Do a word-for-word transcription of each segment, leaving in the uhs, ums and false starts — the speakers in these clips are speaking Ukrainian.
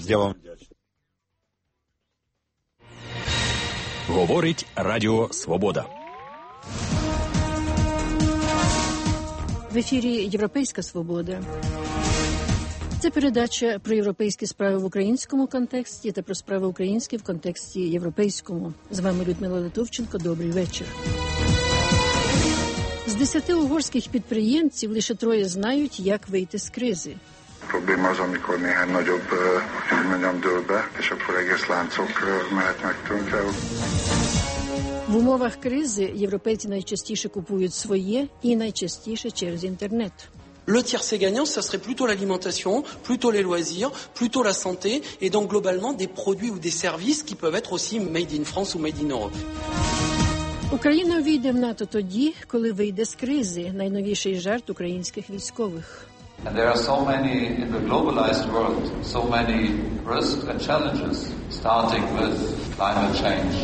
Я вам вдячний. Говорить Радіо Свобода. В ефірі «Європейська свобода». Це передача про європейські справи в українському контексті та про справи українські в контексті європейському. З вами Людмила Литовченко. Добрий вечір. З десяти угорських підприємців лише троє знають, як вийти з кризи. Probléma az, amikor néhány nagyobb üzemanyag dől be, és akkor egész láncok mehetnek tönkre. В умовах кризи європейці найчастіше купують своє і найчастіше через інтернет. Le tiercé gagnant, ça serait plutôt l'alimentation, plutôt les loisirs, plutôt la santé, et donc globalement des produits ou des services qui peuvent être aussi made in France ou made in Europe. Україна увійде в НАТО тоді, коли вийде з кризи. Найновіший жарт українських військових. And there are so many in the globalized world, so many risks and challenges, starting with climate change.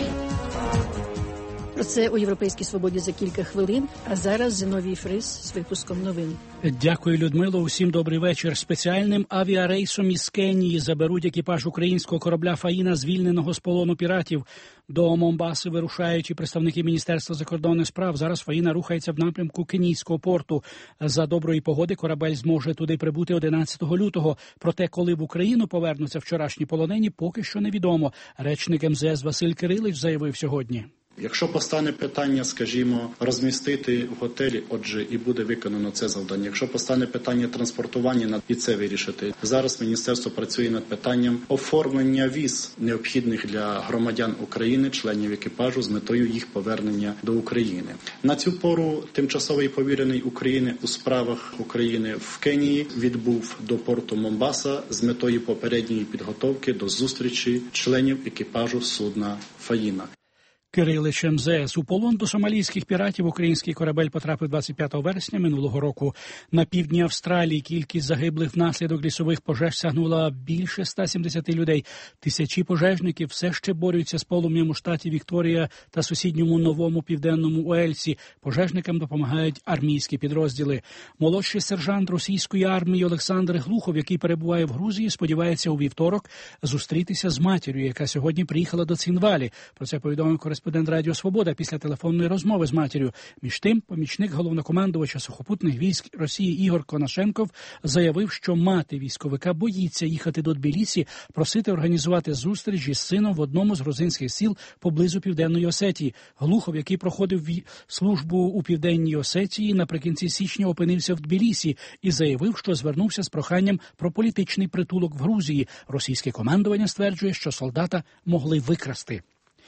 Про це у «Європейській свободі» за кілька хвилин, а зараз Зиновій Фрис з випуском новин. Дякую, Людмило. Усім добрий вечір. Спеціальним авіарейсом із Кенії заберуть екіпаж українського корабля «Фаїна», звільненого з полону піратів. До Момбаси вирушають і представники Міністерства закордонних справ. Зараз «Фаїна» рухається в напрямку кенійського порту. За доброї погоди корабель зможе туди прибути одинадцятого лютого. Проте, коли в Україну повернуться вчорашні полонені, поки що невідомо. Речник ем зе ес Василь Кирилич заявив сьогодні. Якщо постане питання, скажімо, розмістити в готелі, отже, і буде виконано це завдання. Якщо постане питання транспортування, і це вирішити. Зараз міністерство працює над питанням оформлення віз, необхідних для громадян України, членів екіпажу, з метою їх повернення до України. На цю пору тимчасовий повірений України у справах України в Кенії відбув до порту Момбаса з метою попередньої підготовки до зустрічі членів екіпажу судна «Фаїна». Кирилич ем зе ес. У полон до сомалійських піратів український корабель потрапив двадцять п'ятого вересня минулого року. На півдні Австралії кількість загиблих внаслідок лісових пожеж сягнула більше ста сімдесяти людей. Тисячі пожежників все ще борються з полум'ям у штаті Вікторія та сусідньому Новому Південному Уельсі. Пожежникам допомагають армійські підрозділи. Молодший сержант російської армії Олександр Глухов, який перебуває в Грузії, сподівається у вівторок зустрітися з матір'ю, яка сьогодні приїхала до Цинвалі. Про це повідомив кореспондент Кореспондент Радіо Свобода після телефонної розмови з матір'ю. Між тим, помічник головнокомандувача сухопутних військ Росії Ігор Конашенков заявив, що мати військовика боїться їхати до Тбілісі, просити організувати зустріч із сином в одному з грузинських сіл поблизу Південної Осетії. Глухов, який проходив службу у Південній Осетії, наприкінці січня опинився в Тбілісі і заявив, що звернувся з проханням про політичний притулок в Грузії. Російське командування стверджує, що солдата могли викрасти.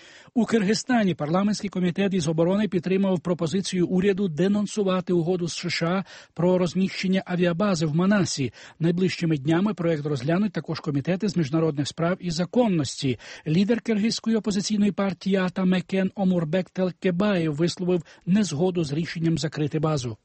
У Киргизстані парламентський комітет із оборони підтримав пропозицію уряду денонсувати угоду з США про розміщення авіабази в Манасі. Найближчими днями проект розглянуть також комітети з міжнародних справ і законності. Лідер киргизької опозиційної партії Атамекен Омурбек Телкебаєв висловив незгоду з рішенням закрити базу.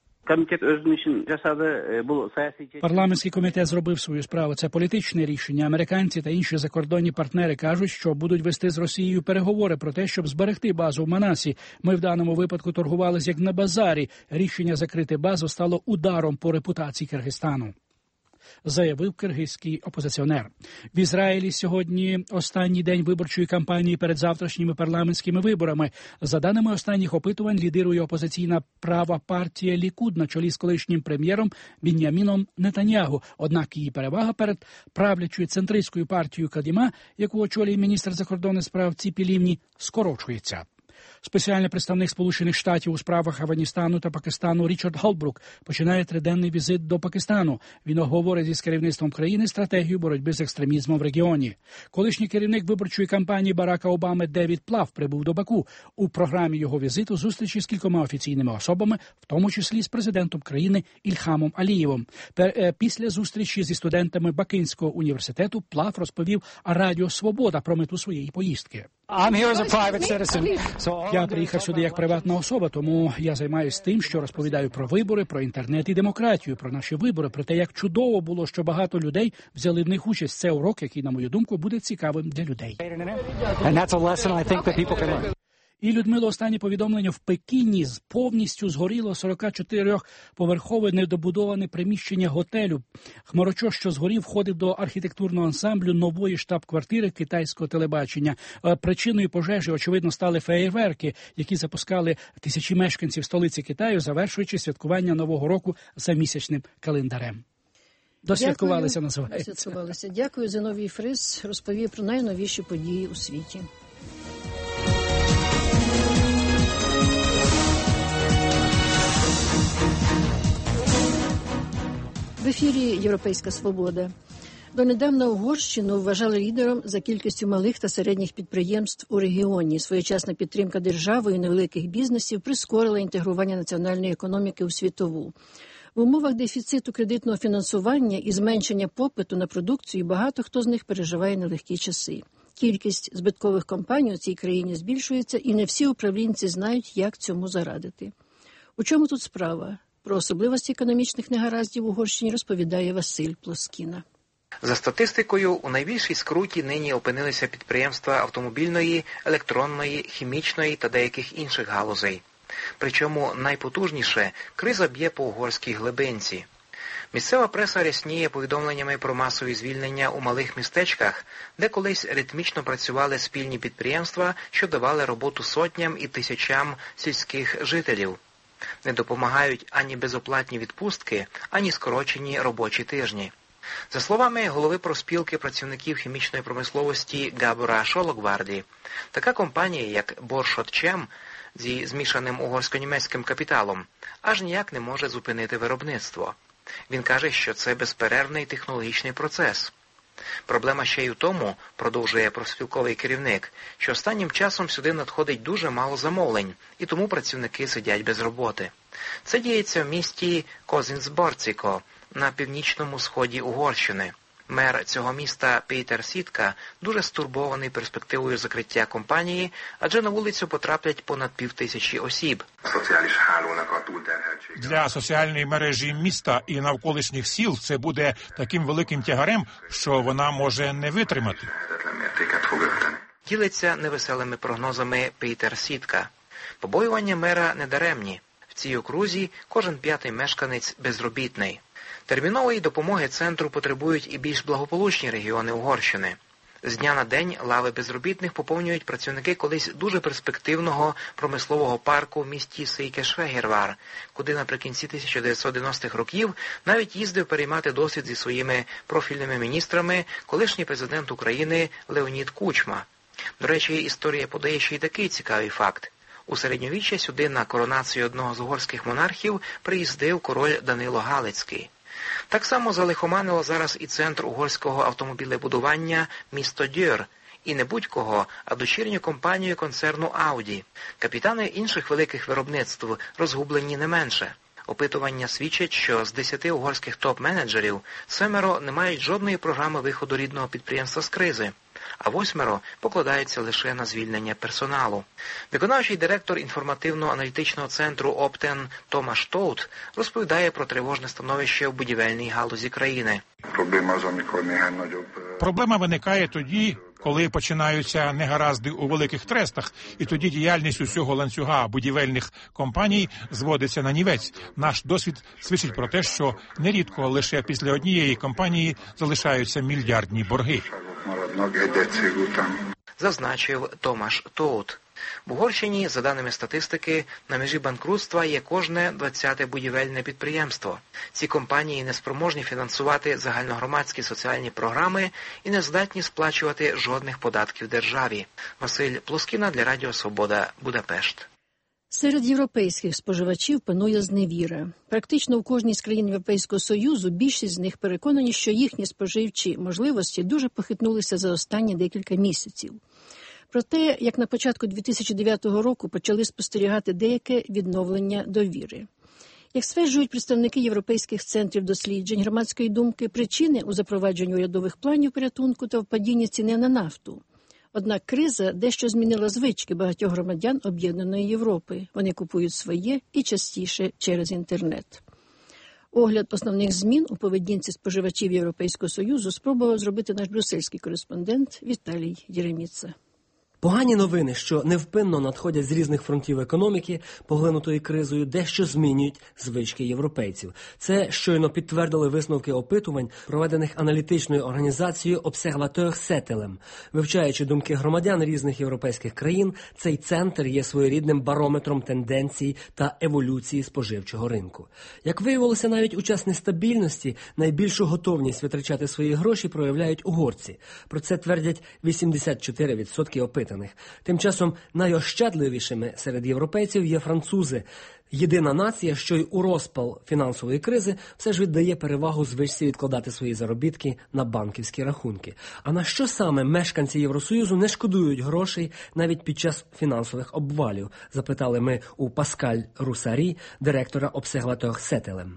Парламентський комітет зробив свою справу. Це політичне рішення. Американці та інші закордонні партнери кажуть, що будуть вести з Росією переговори про те, щоб зберегти базу в Манасі. Ми в даному випадку торгувалися як на базарі. Рішення закрити базу стало ударом по репутації Киргизстану, заявив киргизький опозиціонер. В Ізраїлі сьогодні останній день виборчої кампанії перед завтрашніми парламентськими виборами. За даними останніх опитувань, лідирує опозиційна права партія Лікуд на чолі з колишнім прем'єром Бін'яміном Нетаньягу. Однак її перевага перед правлячою центристською партією Кадіма, яку очолює міністр закордонних справ Ціпі Лівні, скорочується. Спеціальний представник Сполучених Штатів у справах Афганістану та Пакистану Річард Голдбрук починає триденний візит до Пакистану. Він обговорить із керівництвом країни стратегію боротьби з екстремізмом в регіоні. Колишній керівник виборчої кампанії Барака Обами Девід Плав прибув до Баку. У програмі його візиту зустрічі з кількома офіційними особами, в тому числі з президентом країни Ільхамом Алієвом. Після зустрічі зі студентами Бакинського університету Плав розповів Радіо Свобода про мету своєї поїздки. Я приїхав сюди як приватна особа, тому я займаюся тим, що розповідаю про вибори, про інтернет і демократію, про наші вибори, про те, як чудово було, що багато людей взяли в них участь. Це урок, який, на мою думку, буде цікавим для людей. І, Людмило, останнє повідомлення: в Пекіні повністю згоріло сорокачотириповерхове недобудоване приміщення готелю. Хмарочос, що згорів, входив до архітектурного ансамблю нової штаб-квартири китайського телебачення. Причиною пожежі, очевидно, стали феєрверки, які запускали тисячі мешканців столиці Китаю, завершуючи святкування Нового року за місячним календарем. Досвяткувалися, називається. Досвяткувалися. Дякую. Зиновій Фрис розповів про найновіші події у світі. В ефірі «Європейська свобода». Донедавна Угорщину вважали лідером за кількістю малих та середніх підприємств у регіоні. Своєчасна підтримка державою невеликих бізнесів прискорила інтегрування національної економіки у світову. В умовах дефіциту кредитного фінансування і зменшення попиту на продукцію багато хто з них переживає нелегкі часи. Кількість збиткових компаній у цій країні збільшується, і не всі управлінці знають, як цьому зарадити. У чому тут справа? Про особливості економічних негараздів в Угорщині розповідає Василь Плоскіна. За статистикою, у найбільшій скруті нині опинилися підприємства автомобільної, електронної, хімічної та деяких інших галузей. Причому найпотужніше криза б'є по угорській глибинці. Місцева преса рясніє повідомленнями про масові звільнення у малих містечках, де колись ритмічно працювали спільні підприємства, що давали роботу сотням і тисячам сільських жителів. Не допомагають ані безоплатні відпустки, ані скорочені робочі тижні. За словами голови профспілки працівників хімічної промисловості Габора Шологварді, така компанія, як Боршотчем, зі змішаним угорсько-німецьким капіталом, аж ніяк не може зупинити виробництво. Він каже, що це безперервний технологічний процес. Проблема ще й у тому, продовжує профспілковий керівник, що останнім часом сюди надходить дуже мало замовлень, і тому працівники сидять без роботи. Це діється в місті Козінцборціко на північному сході Угорщини. Мер цього міста Пітер Сітка дуже стурбований перспективою закриття компанії, адже на вулицю потраплять понад півтисячі осіб. Для соціальної мережі міста і навколишніх сіл це буде таким великим тягарем, що вона може не витримати. Ділиться невеселими прогнозами Пітер Сітка. Побоювання мера недаремні. В цій окрузі кожен п'ятий мешканець безробітний. Термінової допомоги центру потребують і більш благополучні регіони Угорщини. З дня на день лави безробітних поповнюють працівники колись дуже перспективного промислового парку в місті Сейкешфегервар, куди наприкінці тисяча дев'ятсот дев'яностих років навіть їздив переймати досвід зі своїми профільними міністрами колишній президент України Леонід Кучма. До речі, історія подає ще й такий цікавий факт. У середньовіччя сюди на коронацію одного з угорських монархів приїздив король Данило Галицький. Так само залихоманило зараз і центр угорського автомобілебудування місто Дьор, і не будь-кого, а дочірню компанію концерну Ауді. Капітани інших великих виробництв розгублені не менше. Опитування свідчать, що з десяти угорських топ-менеджерів семеро не мають жодної програми виходу рідного підприємства з кризи, а восьмеро покладаються лише на звільнення персоналу. Виконавчий директор інформативно-аналітичного центру Оптен Томаш Тоут розповідає про тривожне становище в будівельній галузі країни. Проблема виникає тоді, коли починаються негаразди у великих трестах, і тоді діяльність усього ланцюга будівельних компаній зводиться на нівець. Наш досвід свідчить про те, що нерідко лише після однієї компанії залишаються мільярдні борги. Зазначив Томаш Тоут. В Угорщині, за даними статистики, на межі банкрутства є кожне двадцяте будівельне підприємство. Ці компанії не спроможні фінансувати загальногромадські соціальні програми і не здатні сплачувати жодних податків державі. Василь Плоскіна для Радіо Свобода, Будапешт. Серед європейських споживачів панує зневіра. Практично в кожній з країн Європейського Союзу більшість з них переконані, що їхні споживчі можливості дуже похитнулися за останні декілька місяців. Проте, як на початку дві тисячі дев'ятого року почали спостерігати деяке відновлення довіри. Як стверджують представники європейських центрів досліджень громадської думки, причини у запровадженні урядових планів порятунку та впадіння ціни на нафту. Однак криза дещо змінила звички багатьох громадян Об'єднаної Європи. Вони купують своє і частіше через інтернет. Огляд основних змін у поведінці споживачів Європейського Союзу спробував зробити наш брюссельський кореспондент Віталій Єреміца. Погані новини, що невпинно надходять з різних фронтів економіки, поглинутої кризою, дещо змінюють звички європейців. Це щойно підтвердили висновки опитувань, проведених аналітичною організацією Observateur Settlem. Вивчаючи думки громадян різних європейських країн, цей центр є своєрідним барометром тенденцій та еволюції споживчого ринку. Як виявилося, навіть у час нестабільності найбільшу готовність витрачати свої гроші проявляють угорці. Про це твердять вісімдесят чотири відсотки опитаних. Тим часом найощадливішими серед європейців є французи. Єдина нація, що й у розпал фінансової кризи все ж віддає перевагу звичці відкладати свої заробітки на банківські рахунки. А на що саме мешканці Євросоюзу не шкодують грошей навіть під час фінансових обвалів? Запитали ми у Паскаль Русарі, директора Observateur Settlem.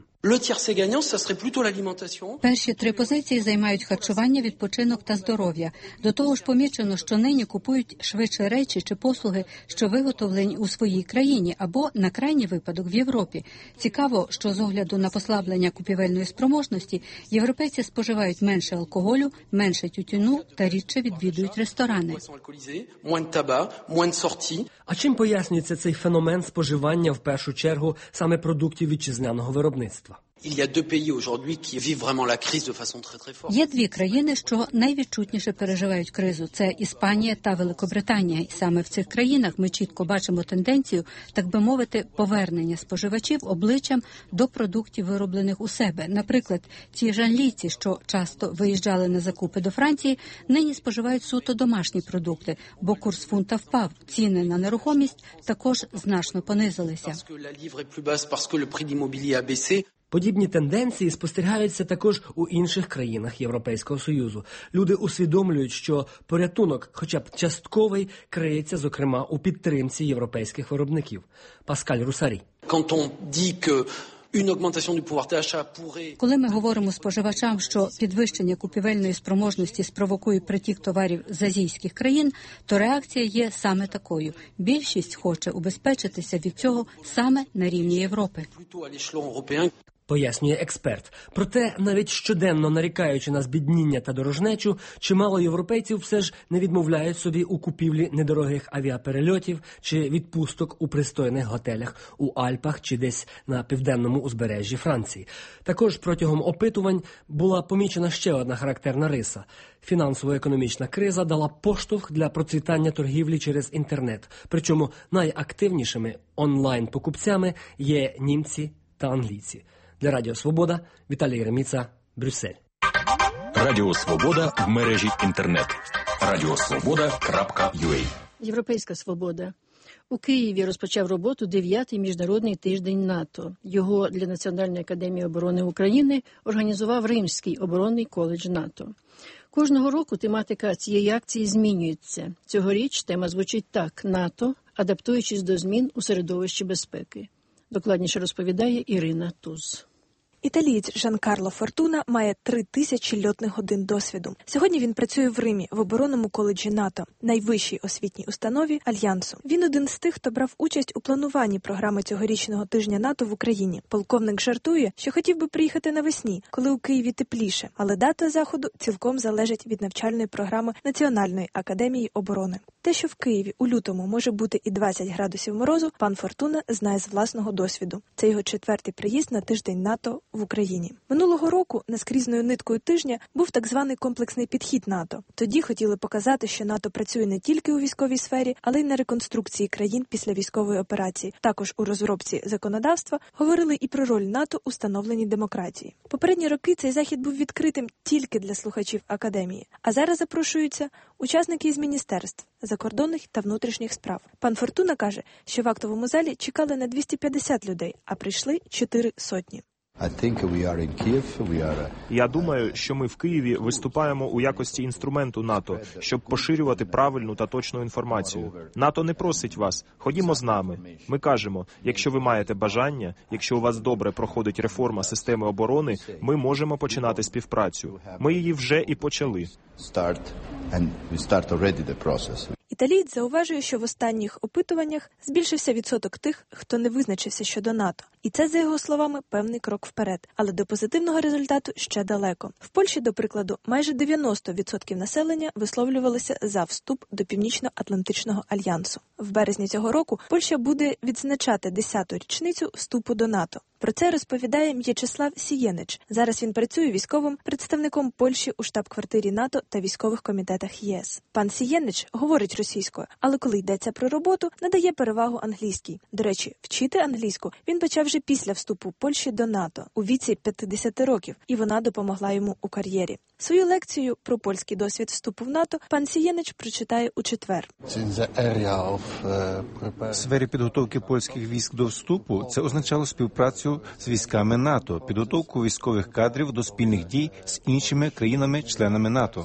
Перші три позиції займають харчування, відпочинок та здоров'я. До того ж помічено, що нині купують швидше речі чи послуги, що виготовлені у своїй країні або, на крайній випадок, в Європі. Цікаво, що з огляду на послаблення купівельної спроможності європейці споживають менше алкоголю, менше тютюну та рідше відвідують ресторани. А чим пояснюється цей феномен споживання в першу чергу саме продуктів вітчизняного виробництва? Є дві країни, що найвідчутніше переживають кризу. Це Іспанія та Великобританія. І саме в цих країнах ми чітко бачимо тенденцію, так би мовити, повернення споживачів обличчям до продуктів, вироблених у себе. Наприклад, ті ж англійці, що часто виїжджали на закупи до Франції, нині споживають суто домашні продукти, бо курс фунта впав, ціни на нерухомість також значно понизилися. Подібні тенденції спостерігаються також у інших країнах Європейського Союзу. Люди усвідомлюють, що порятунок, хоча б частковий, криється, зокрема, у підтримці європейських виробників. Паскаль Русарі. Коли ми говоримо споживачам, що підвищення купівельної спроможності спровокує притік товарів з азійських країн, то реакція є саме такою. Більшість хоче убезпечитися від цього саме на рівні Європи. Пояснює експерт. Проте, навіть щоденно нарікаючи на збідніння та дорожнечу, чимало європейців все ж не відмовляють собі у купівлі недорогих авіаперельотів чи відпусток у пристойних готелях у Альпах чи десь на південному узбережжі Франції. Також протягом опитувань була помічена ще одна характерна риса. Фінансово-економічна криза дала поштовх для процвітання торгівлі через інтернет. Причому найактивнішими онлайн-покупцями є німці та англійці. Для Радіо Свобода, Віталій Реміца, Брюссель. Радіо Свобода в мережі інтернет. радіосвобода крапка ю а. Європейська свобода. У Києві розпочав роботу дев'ятий міжнародний тиждень НАТО. Його для Національної академії оборони України організував Римський оборонний коледж НАТО. Кожного року тематика цієї акції змінюється. Цьогоріч тема звучить так – НАТО, адаптуючись до змін у середовищі безпеки. Докладніше розповідає Ірина Туз. Італієць Жан-Карло Фортуна має три тисячі льотних годин досвіду. Сьогодні він працює в Римі, в оборонному коледжі НАТО, найвищій освітній установі Альянсу. Він один з тих, хто брав участь у плануванні програми цьогорічного тижня НАТО в Україні. Полковник жартує, що хотів би приїхати навесні, коли у Києві тепліше, але дата заходу цілком залежить від навчальної програми Національної академії оборони. Те, що в Києві у лютому може бути і двадцять градусів морозу, пан Фортуна знає з власного досвіду. Це його четвертий приїзд на тиждень НАТО в Україні. Минулого року наскрізною ниткою тижня був так званий комплексний підхід НАТО. Тоді хотіли показати, що НАТО працює не тільки у військовій сфері, але й на реконструкції країн після військової операції. Також у розробці законодавства говорили і про роль НАТО у становленні демократії. Попередні роки цей захід був відкритим тільки для слухачів академії. А зараз запрошуються учасники із міністерств, закордонних та внутрішніх справ. Пан Фортуна каже, що в актовому залі чекали на двісті п'ятдесят людей, а прийшли чотири сотні. Я думаю, що ми в Києві виступаємо у якості інструменту НАТО, щоб поширювати правильну та точну інформацію. НАТО не просить вас, ходімо з нами. Ми кажемо, якщо ви маєте бажання, якщо у вас добре проходить реформа системи оборони, ми можемо починати співпрацю. Ми її вже і почали. Італієць зауважує, що в останніх опитуваннях збільшився відсоток тих, хто не визначився щодо НАТО. І це, за його словами, певний крок вперед. Але до позитивного результату ще далеко. В Польщі, до прикладу, майже дев'яносто відсотків населення висловлювалися за вступ до Північно-Атлантичного альянсу. В березні цього року Польща буде відзначати десяту річницю вступу до НАТО. Про це розповідає М'ячеслав Сієнич. Зараз він працює військовим представником Польщі у штаб-квартирі НАТО та військових комітетах ЄС. Пан Сієнич говорить російською, але коли йдеться про роботу, надає перевагу англійській. До речі, вчити англійську він почав вже після вступу Польщі до НАТО у віці п'ятдесят років, і вона допомогла йому у кар'єрі. Свою лекцію про польський досвід вступу в НАТО пан Сієнич прочитає у четвер. В сфері підготовки польських військ до вступу це означало співпрацю з військами НАТО, підготовку військових кадрів до спільних дій з іншими країнами-членами НАТО.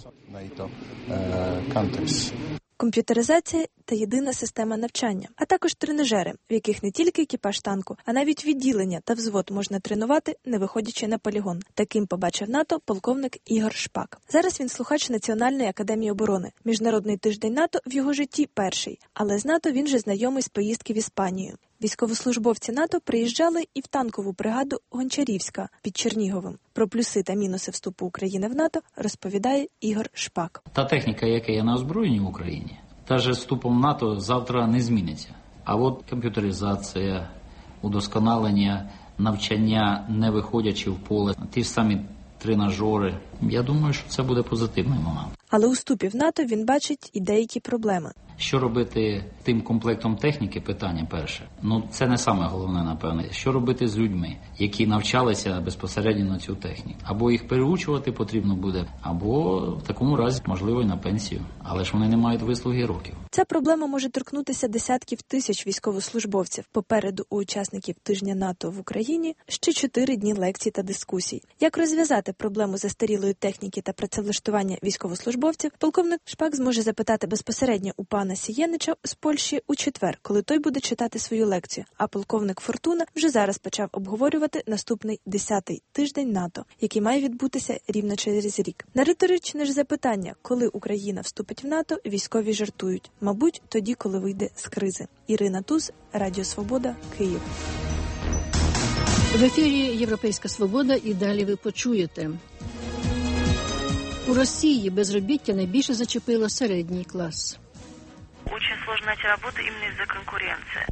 Комп'ютеризація та єдина система навчання, а також тренажери, в яких не тільки екіпаж танку, а навіть відділення та взвод можна тренувати, не виходячи на полігон. Таким побачив НАТО полковник Ігор Шпак. Зараз він слухач Національної академії оборони. Міжнародний тиждень НАТО в його житті перший, але з НАТО він же знайомий з поїздки в Іспанію. Військовослужбовці НАТО приїжджали і в танкову бригаду Гончарівська під Черніговим. Про плюси та мінуси вступу України в НАТО розповідає Ігор Шпак. Та техніка, яка є на озброєнні в Україні, та ж вступом в НАТО завтра не зміниться. А от комп'ютеризація, удосконалення, навчання, не виходячи в поле, ті ж самі тренажери. Я думаю, що це буде позитивний момент. Але у вступі в НАТО він бачить і деякі проблеми. Що робити тим комплектом техніки, питання перше. Ну, це не саме головне, напевне. Що робити з людьми, які навчалися безпосередньо на цю техніку? Або їх переучувати потрібно буде, або в такому разі, можливо, і на пенсію. Але ж вони не мають вислуги років. Ця проблема може торкнутися десятків тисяч військовослужбовців. Попереду у учасників тижня НАТО в Україні ще чотири дні лекцій та дискусій. Як розв'язати проблему застарілої техніки та працевлаштування військовослужбовців, полковник Шпак зможе запитати безпосередньо у пана Сієнича з Польщі у четвер, коли той буде читати свою лекцію. А полковник Фортуна вже зараз почав обговорювати наступний десятий тиждень НАТО, який має відбутися рівно через рік. На риторичне ж запитання, коли Україна вступить в НАТО, військові жартують. Мабуть, тоді, коли вийде з кризи. Ірина Туз, Радіо Свобода, Київ. В ефірі «Європейська свобода» і далі ви почуєте. У Росії безробіття найбільше зачепило середній клас. Очень сложно найти работу именно из-за конкуренции.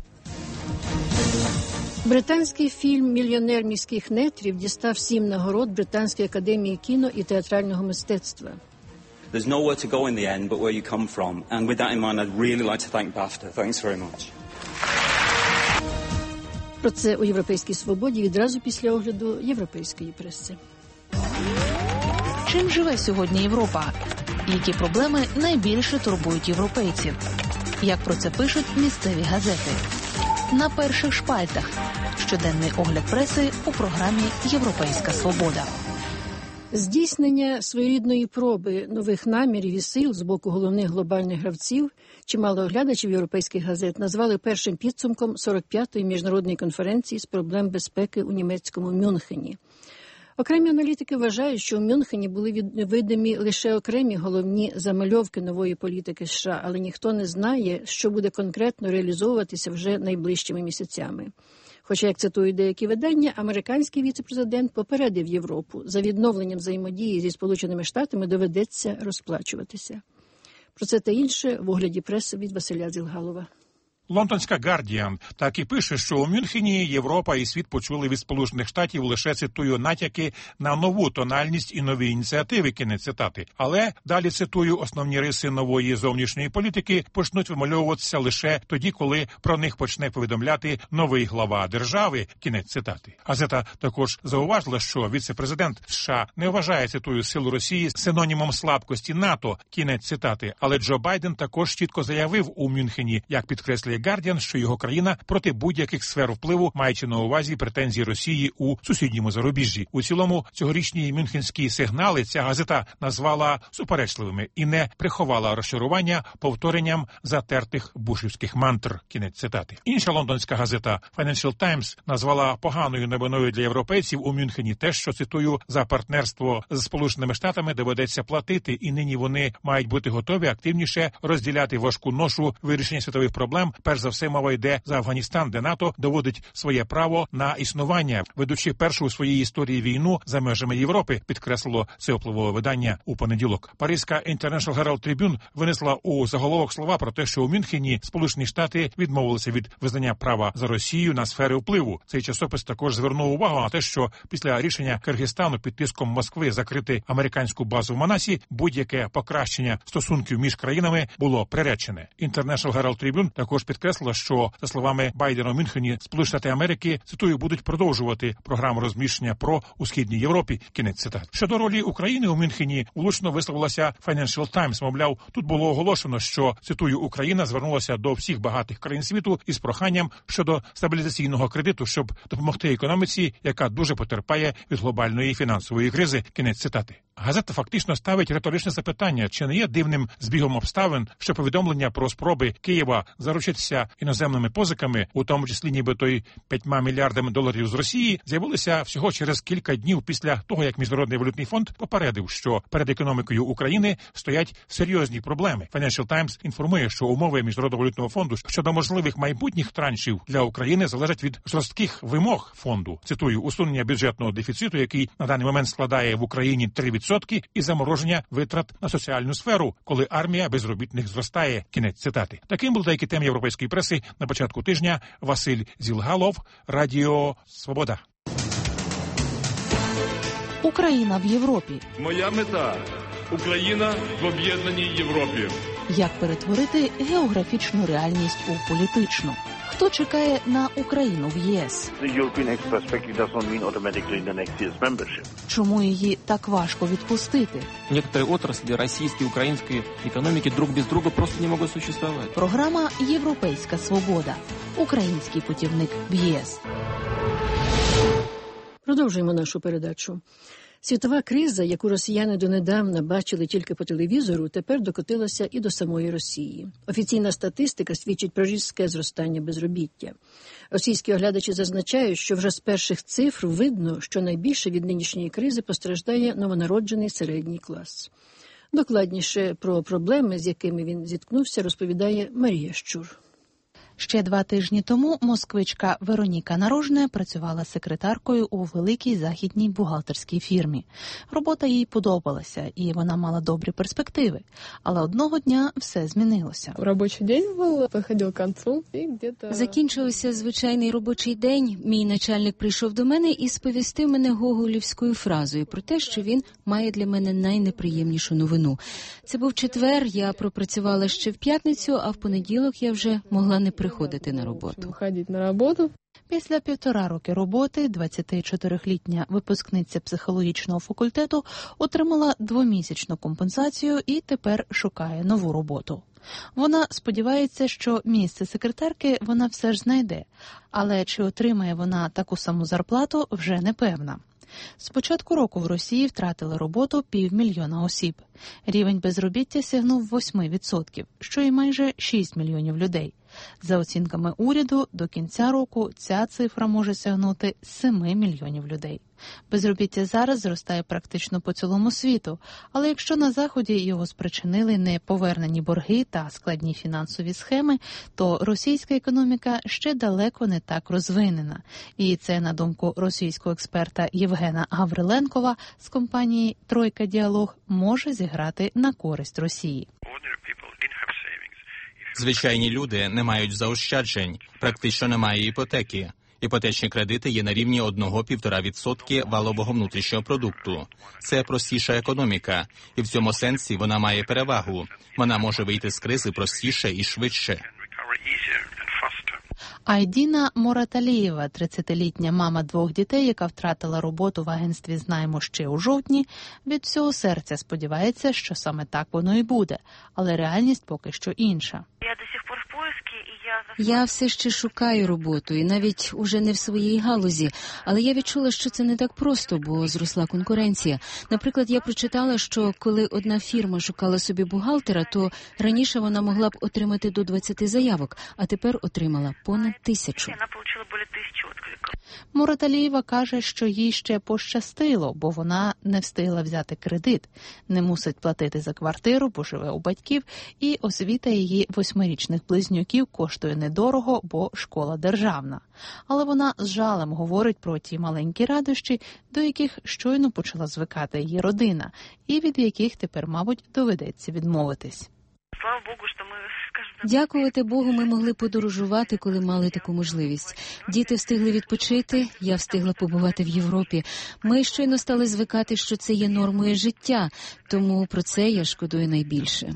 Британський фільм «Мільйонер міських нетрів» дістав сім нагород Британської академії кіно і театрального мистецтва. There's nowhere to go in the end but where you come from. And with that in mind, I'd really like to thank BAFTA. Thanks very much. Про це у «Європейській свободі» відразу після огляду європейської преси. Чим живе сьогодні Європа? Які проблеми найбільше турбують європейців? Як про це пишуть місцеві газети? На перших шпальтах. Щоденний огляд преси у програмі «Європейська свобода». Здійснення своєрідної проби нових намірів і сил з боку головних глобальних гравців чимало оглядачів європейських газет назвали першим підсумком сорок п'ятої міжнародної конференції з проблем безпеки у німецькому Мюнхені. Окремі аналітики вважають, що у Мюнхені були видимі лише окремі головні замальовки нової політики США, але ніхто не знає, що буде конкретно реалізовуватися вже найближчими місяцями. Хоча, як цитують деякі видання, американський віце-президент попередив Європу, за відновленням взаємодії зі Сполученими Штатами доведеться розплачуватися. Про це та інше в огляді преси від Василя Зілгалова. Лондонська «Гардіан» так і пише, що у Мюнхені Європа і світ почули від Сполучених Штатів лише, цитую, натяки на нову тональність і нові ініціативи, кінець цитати. Але, далі цитую, основні риси нової зовнішньої політики почнуть вимальовуватися лише тоді, коли про них почне повідомляти новий глава держави, кінець цитати. Газета також зауважила, що віце-президент США не вважає, цитую, силу Росії синонімом слабкості НАТО, кінець цитати. Але Джо Байден також чітко заявив у Мюнхені, як підкреслює журналі Guardian, що його країна проти будь-яких сфер впливу, маючи на увазі претензії Росії у сусідньому зарубіжжі. У цілому, цьогорічні мюнхенські сигнали ця газета назвала суперечливими і не приховала розчарування повторенням затертих бушівських мантр. Кінець цитати. Інша лондонська газета Financial Times назвала поганою новиною для європейців у Мюнхені те, що, цитую, за партнерство з Сполученими Штатами доведеться платити, і нині вони мають бути готові активніше розділяти важку ношу вирішення світових проблем. Перш за все, мова йде за Афганістан, де НАТО доводить своє право на існування, ведучи першу у своїй історії війну за межами Європи, підкреслило це впливове видання у понеділок. Паризька International Herald Tribune винесла у заголовок слова про те, що у Мюнхені Сполучені Штати відмовилися від визнання права за Росію на сфери впливу. Цей часопис також звернув увагу на те, що після рішення Киргизстану під тиском Москви закрити американську базу в Манасі, будь-яке покращення стосунків між країнами було приречене. International Herald Tribune також підкреслила, що, за словами Байдена у Мюнхені, Сполучені Штати Америки, цитую, будуть продовжувати програму розміщення ПРО у Східній Європі. Кінець цитат. Щодо ролі України у Мюнхені влучно висловилася Financial Times. Мовляв, тут було оголошено, що, цитую, Україна звернулася до всіх багатих країн світу із проханням щодо стабілізаційного кредиту, щоб допомогти економіці, яка дуже потерпає від глобальної фінансової кризи. Кінець цитати. Газета фактично ставить риторичне запитання, чи не є дивним збігом обставин, що повідомлення про спроби Києва заручитися іноземними позиками, у тому числі нібито й п'ятьма мільярдами доларів з Росії, з'явилися всього через кілька днів після того, як Міжнародний валютний фонд попередив, що перед економікою України стоять серйозні проблеми. Financial Times інформує, що умови Міжнародного валютного фонду щодо можливих майбутніх траншів для України залежать від жорстких вимог фонду. Цитую, усунення бюджетного дефіциту, який на даний момент складає в Україні три відсотки, і замороження витрат на соціальну сферу, коли армія безробітних зростає. Кінець цитати. Таким був деякий тем європейської преси на початку тижня. Василь Зілгалов, Радіо Свобода. Україна в Європі. Моя мета – Україна в об'єднаній Європі. Як перетворити географічну реальність у політичну? Хто чекає на Україну в ЄС? Чому її так важко відпустити? Некоторые отрасли российской и украинской экономики друг без друга просто не могут существовать. Програма «Європейська свобода». Український путівник в ЄС. Продовжуємо нашу передачу. Світова криза, яку росіяни донедавна бачили тільки по телевізору, тепер докотилася і до самої Росії. Офіційна статистика свідчить про різке зростання безробіття. Російські оглядачі зазначають, що вже з перших цифр видно, що найбільше від нинішньої кризи постраждає новонароджений середній клас. Докладніше про проблеми, з якими він зіткнувся, розповідає Марія Щур. Ще два тижні тому москвичка Вероніка Нарожна працювала секретаркою у великій західній бухгалтерській фірмі. Робота їй подобалася, і вона мала добрі перспективи. Але одного дня все змінилося. Робочий день був, підходив к кінцю, і десь... Закінчився звичайний робочий день. Мій начальник прийшов до мене і сповістив мене гоголівською фразою про те, що він має для мене найнеприємнішу новину. Це був четвер, я пропрацювала ще в п'ятницю, а в понеділок я вже могла не приходити на роботу. Ходити на роботу. Після півтора роки роботи двадцятичотирилітня випускниця психологічного факультету отримала двомісячну компенсацію і тепер шукає нову роботу. Вона сподівається, що місце секретарки вона все ж знайде, але чи отримає вона таку саму зарплату, вже не певна. З початку року в Росії втратили роботу півмільйона осіб. Рівень безробіття сягнув вісім відсотків, що і майже шість мільйонів людей. За оцінками уряду, до кінця року ця цифра може сягнути сім мільйонів людей. Безробіття зараз зростає практично по цілому світу, але якщо на Заході його спричинили неповернені борги та складні фінансові схеми, то російська економіка ще далеко не так розвинена. І це, на думку російського експерта Євгена Гавриленкова з компанії «Тройка Діалог», може зіграти на користь Росії. Звичайні люди не мають заощаджень, практично немає іпотеки. Іпотечні кредити є на рівні один-півтора відсотки валового внутрішнього продукту. Це простіша економіка, і в цьому сенсі вона має перевагу. Вона може вийти з кризи простіше і швидше. Айдіна Мораталієва, тридцятилітня мама двох дітей, яка втратила роботу в агентстві «Знаємо» ще у жовтні, від всього серця сподівається, що саме так воно і буде. Але реальність поки що інша. Я до сих пор в поиске, і я Я все ще шукаю роботу, і навіть уже не в своїй галузі. Але я відчула, що це не так просто, бо зросла конкуренція. Наприклад, я прочитала, що коли одна фірма шукала собі бухгалтера, то раніше вона могла б отримати до двадцяти заявок, а тепер отримала понад тисячу. Вона отримала більше тисячі відкликів. Мураталієва каже, що їй ще пощастило, бо вона не встигла взяти кредит, не мусить платити за квартиру, бо живе у батьків, і освіта її восьмирічних близнюків коштує недорого, бо школа державна. Але вона з жалем говорить про ті маленькі радощі, до яких щойно почала звикати її родина, і від яких тепер, мабуть, доведеться відмовитись. Слава Богу, що ми... Дякувати Богу, ми могли подорожувати, коли мали таку можливість. Діти встигли відпочити, я встигла побувати в Європі. Ми щойно стали звикати, що це є нормою життя, тому про це я шкодую найбільше.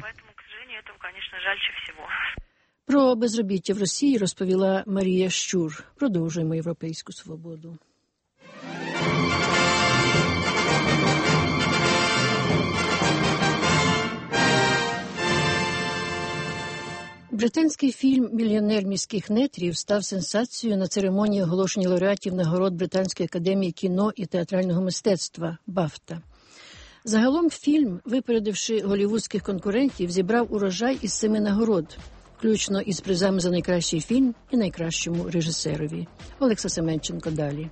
Про безробіття в Росії розповіла Марія Щур. Продовжуємо Європейську свободу. Британський фільм «Мільйонер міських нетрів» став сенсацією на церемонії оголошення лауреатів нагород Британської академії кіно і театрального мистецтва «Бафта». Загалом фільм, випередивши голлівудських конкурентів, зібрав урожай із семи нагород, включно із призами за найкращий фільм і найкращому режисерові. Олекса Семенченко далі.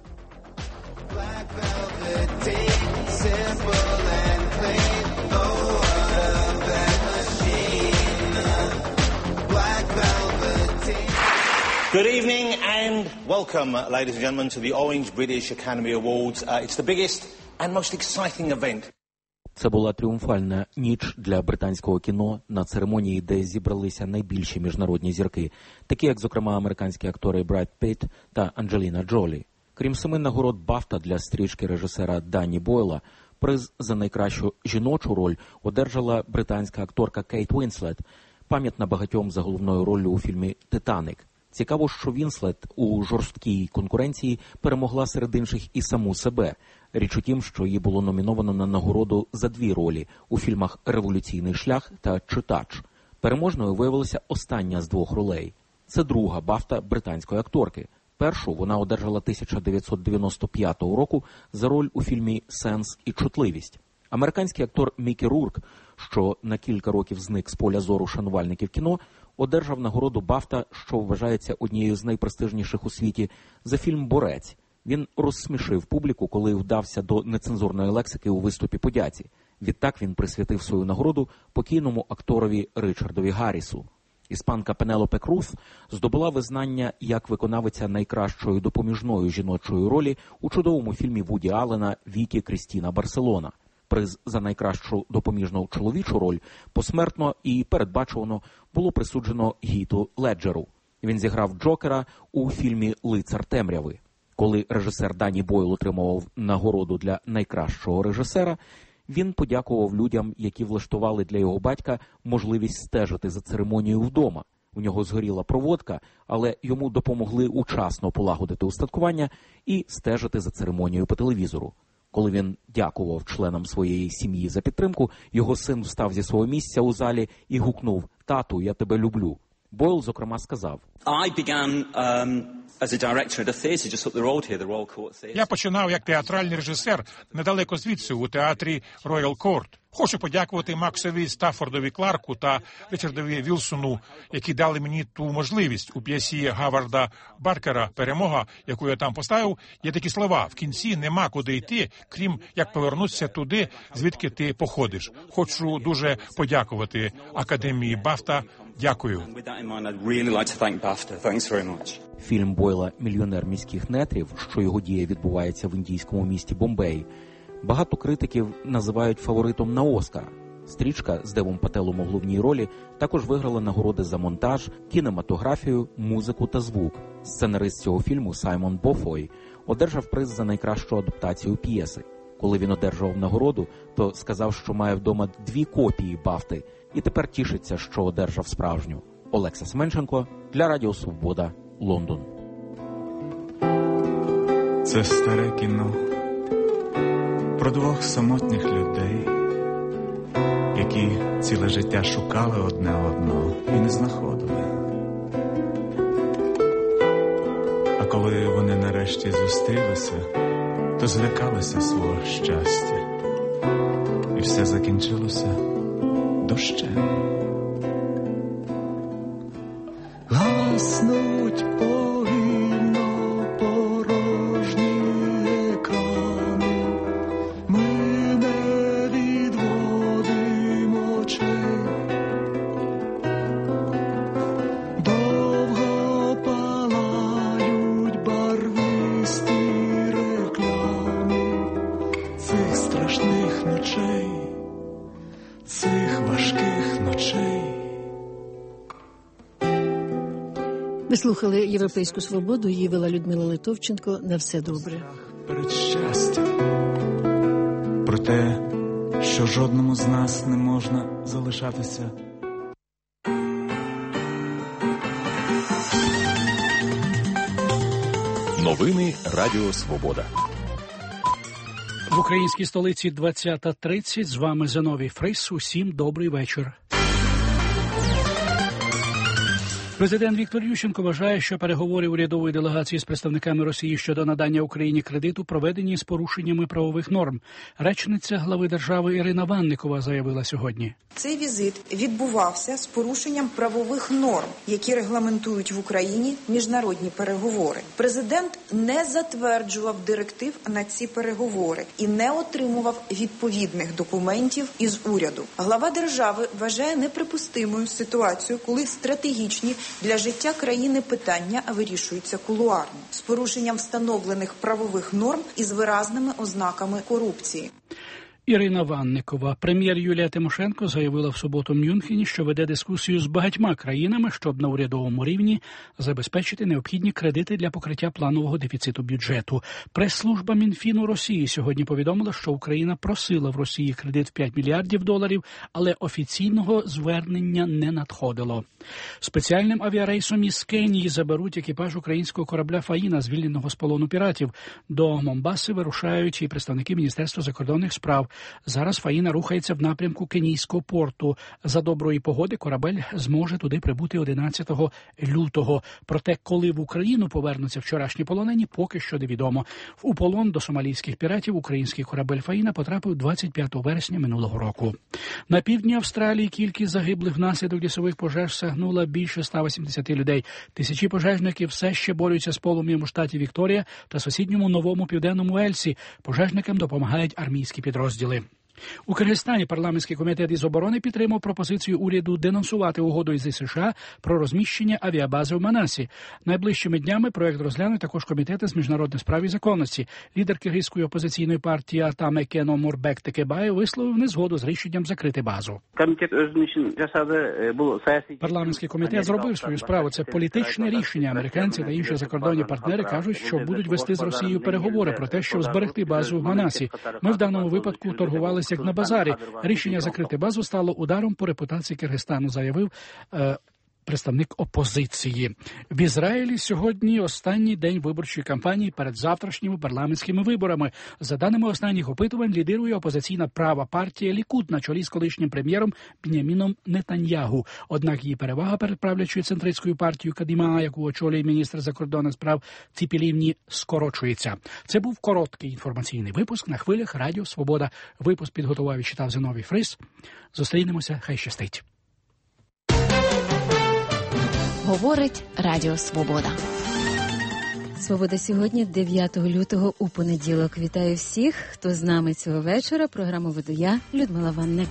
Good evening and welcome, ladies and gentlemen, to the Orange British Academy Awards. Uh, it's the biggest and most exciting event. Це була тріумфальна ніч для британського кіно на церемонії, де зібралися найбільші міжнародні зірки, такі як, зокрема, американські актори Бред Пітт та Анджеліна Джолі. Крім семи нагород «Бафта» для стрічки режисера Данні Бойла, приз за найкращу жіночу роль одержала британська акторка Кейт Уінслет, пам'ятна багатьом за головною роллю у фільмі «Титаник». Цікаво, що Вінслет у жорсткій конкуренції перемогла серед інших і саму себе. Річ у тім, що її було номіновано на нагороду за дві ролі у фільмах «Революційний шлях» та «Читач». Переможною виявилася остання з двох ролей. Це друга «Бафта» британської акторки. Першу вона одержала тисяча дев'ятсот дев'яносто п'ятого року за роль у фільмі «Сенс і чутливість». Американський актор Мікі Рурк, що на кілька років зник з поля зору шанувальників кіно, одержав нагороду «Бафта», що вважається однією з найпрестижніших у світі, за фільм «Борець». Він розсмішив публіку, коли вдався до нецензурної лексики у виступі подяці. Відтак він присвятив свою нагороду покійному акторові Ричардові Гаррісу. Іспанка Пенелопе Круз здобула визнання як виконавиця найкращої допоміжної жіночої ролі у чудовому фільмі Вуді Аллена «Вікі Крістіна Барселона». Приз за найкращу допоміжну чоловічу роль посмертно і передбачувано було присуджено Гіту Леджеру. Він зіграв Джокера у фільмі «Лицар темряви». Коли режисер Данні Бойл отримував нагороду для найкращого режисера, він подякував людям, які влаштували для його батька можливість стежити за церемонією вдома. У нього згоріла проводка, але йому допомогли учасно полагодити устаткування і стежити за церемонією по телевізору. Коли він дякував членам своєї сім'ї за підтримку, його син встав зі свого місця у залі і гукнув: «Тату, я тебе люблю». Бойл, зокрема, сказав: «Я починав як театральний режисер недалеко звідси, у театрі Royal Court. Хочу подякувати Максові Стаффордові Кларку та Ричардові Вілсону, які дали мені ту можливість. У п'єсі Гаварда Баркера «Перемога», яку я там поставив, є такі слова: в кінці нема куди йти, крім як повернутися туди, звідки ти походиш. Хочу дуже подякувати Академії Бафта. Дякую». Фільм Бойла «Мільйонер міських нетрів», що його дія відбувається в індійському місті Бомбей, багато критиків називають фаворитом на Оскар. Стрічка з Девом Пателом у головній ролі також виграла нагороди за монтаж, кінематографію, музику та звук. Сценарист цього фільму Саймон Бофой одержав приз за найкращу адаптацію п'єси. Коли він одержав нагороду, то сказав, що має вдома дві копії Бафти і тепер тішиться, що одержав справжню. Олекса Семенченко для Радіо Свобода, Лондон. Це старе кіно про двох самотніх людей, які ціле життя шукали одне одного і не знаходили. коли вони нарешті зустрілися, то злякалися свого щастя. І все закінчилося дощем. Гаснуть повільно порожні екрани, ми не відводимо очей. Довго палають барвисті реклами цих страшних ночей, цих важких ночей. Ви слухали «Європейську свободу», її вела Людмила Литовченко. На все добре. Перед щастям. Про те, що жодному з нас не можна залишатися. Новини Радіо Свобода. В українській столиці двадцята тридцять. З вами Зиновій Фрис. Усім добрий вечір. Президент Віктор Ющенко вважає, що переговори урядової делегації з представниками Росії щодо надання Україні кредиту проведені з порушеннями правових норм. Речниця глави держави Ірина Ванникова заявила сьогодні. Цей візит відбувався з порушенням правових норм, які регламентують в Україні міжнародні переговори. Президент не затверджував директив на ці переговори і не отримував відповідних документів із уряду. Глава держави вважає неприпустимою ситуацію, коли стратегічні для життя країни питання вирішуються кулуарно, з порушенням встановлених правових норм і з виразними ознаками корупції. Ірина Ванникова. Прем'єр Юлія Тимошенко заявила в суботу в Мюнхені, що веде дискусію з багатьма країнами, щоб на урядовому рівні забезпечити необхідні кредити для покриття планового дефіциту бюджету. Прес-служба Мінфіну Росії сьогодні повідомила, що Україна просила в Росії кредит в п'ять мільярдів доларів, але офіційного звернення не надходило. Спеціальним авіарейсом із Кенії заберуть екіпаж українського корабля «Фаїна», звільненого з полону піратів. До Момбаси вирушають і представники Міністерства закордонних справ. Зараз «Фаїна» рухається в напрямку кенійського порту. За доброї погоди корабель зможе туди прибути одинадцятого лютого. Проте, коли в Україну повернуться вчорашні полонені, поки що невідомо. У полон до сомалійських піратів український корабель «Фаїна» потрапив двадцять п'ятого вересня минулого року. На півдні Австралії кількість загиблих внаслідок лісових пожеж сягнула більше ста вісімдесят людей. Тисячі пожежників все ще борються з полум'ям у штаті Вікторія та сусідньому Новому Південному Ельсі. Пожежникам допомагають армійські підрозділи. У Киргизстані парламентський комітет із оборони підтримав пропозицію уряду денонсувати угоду із США про розміщення авіабази в Манасі. Найближчими днями проект розглянуть також комітети з міжнародних справ і законності. Лідер киргизької опозиційної партії Атаме Кено Мурбек Текебай висловив незгоду з рішенням закрити базу. Парламентський комітет зробив свою справу. Це політичне рішення. Американці та інші закордонні партнери кажуть, що будуть вести з Росією переговори про те, щоб зберегти базу в Манасі. Ми в даному випадку торгувалися як на базарі. Рішення закрити базу стало ударом по репутації Киргизстану, заявив е, представник опозиції. В Ізраїлі сьогодні останній день виборчої кампанії перед завтрашніми парламентськими виборами. За даними останніх опитувань, лідирує опозиційна права партія Лікуд на чолі з колишнім прем'єром Біньяміном Нетаньягу. Однак її перевага перед правлячою центристською партією Кадіма, яку очолює міністр закордонних справ Ціпі Лівні, скорочується. Це був короткий інформаційний випуск на хвилях Радіо Свобода. Випуск підготував і читав Зиновій Фрис. Зустрінемося, хай щастить. Говорить Радіо Свобода. Свобода сьогодні, дев'ятого лютого, у понеділок. Вітаю всіх, хто з нами цього вечора. Програму веду я, Людмила Ванник.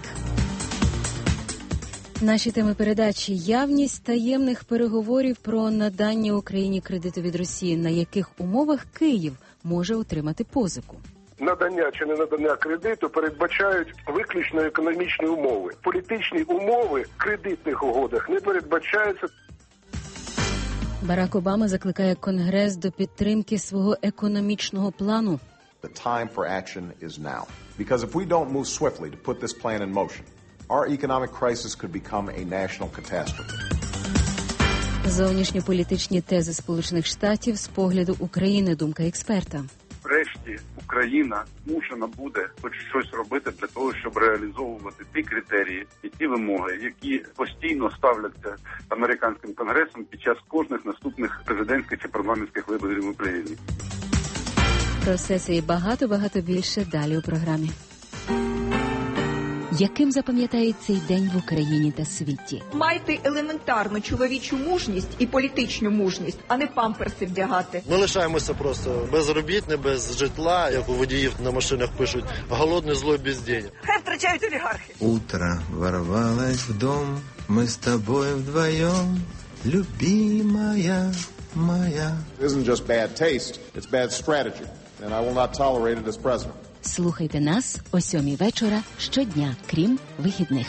Наші теми передачі: явність таємних переговорів про надання Україні кредиту від Росії, на яких умовах Київ може отримати позику. Надання чи не надання кредиту передбачають виключно економічні умови. Політичні умови в кредитних угодах не передбачаються. Барак Обама закликає Конгрес до підтримки свого економічного плану. The time for action is now. Because if we don't move swiftly to put this plan in motion, our economic crisis could become a national catastrophe. Зовнішньополітичні тези Сполучених Штатів з погляду України. Думка експерта. врешті Україна змушена буде хоч щось робити для того, щоб реалізовувати ті критерії і ті вимоги, які постійно ставляться американським конгресом під час кожних наступних президентських чи парламентських виборів в Україні. Про все це і багато-багато більше далі у програмі. Яким запам'ятає цей день в Україні та світі? Майте елементарну чоловічу мужність і політичну мужність, а не памперси вдягати. Ми лишаємося просто безробітні, без житла, як у водіїв на машинах пишуть, голодний, злой, бездень. Хай втрачають олігархи. Утро ворвалось в дом, мы с тобой вдвоем, любимая моя. It isn't just bad taste, it's bad strategy, and I will not tolerate it as president. Слухайте нас о сьомій вечора щодня, крім вихідних.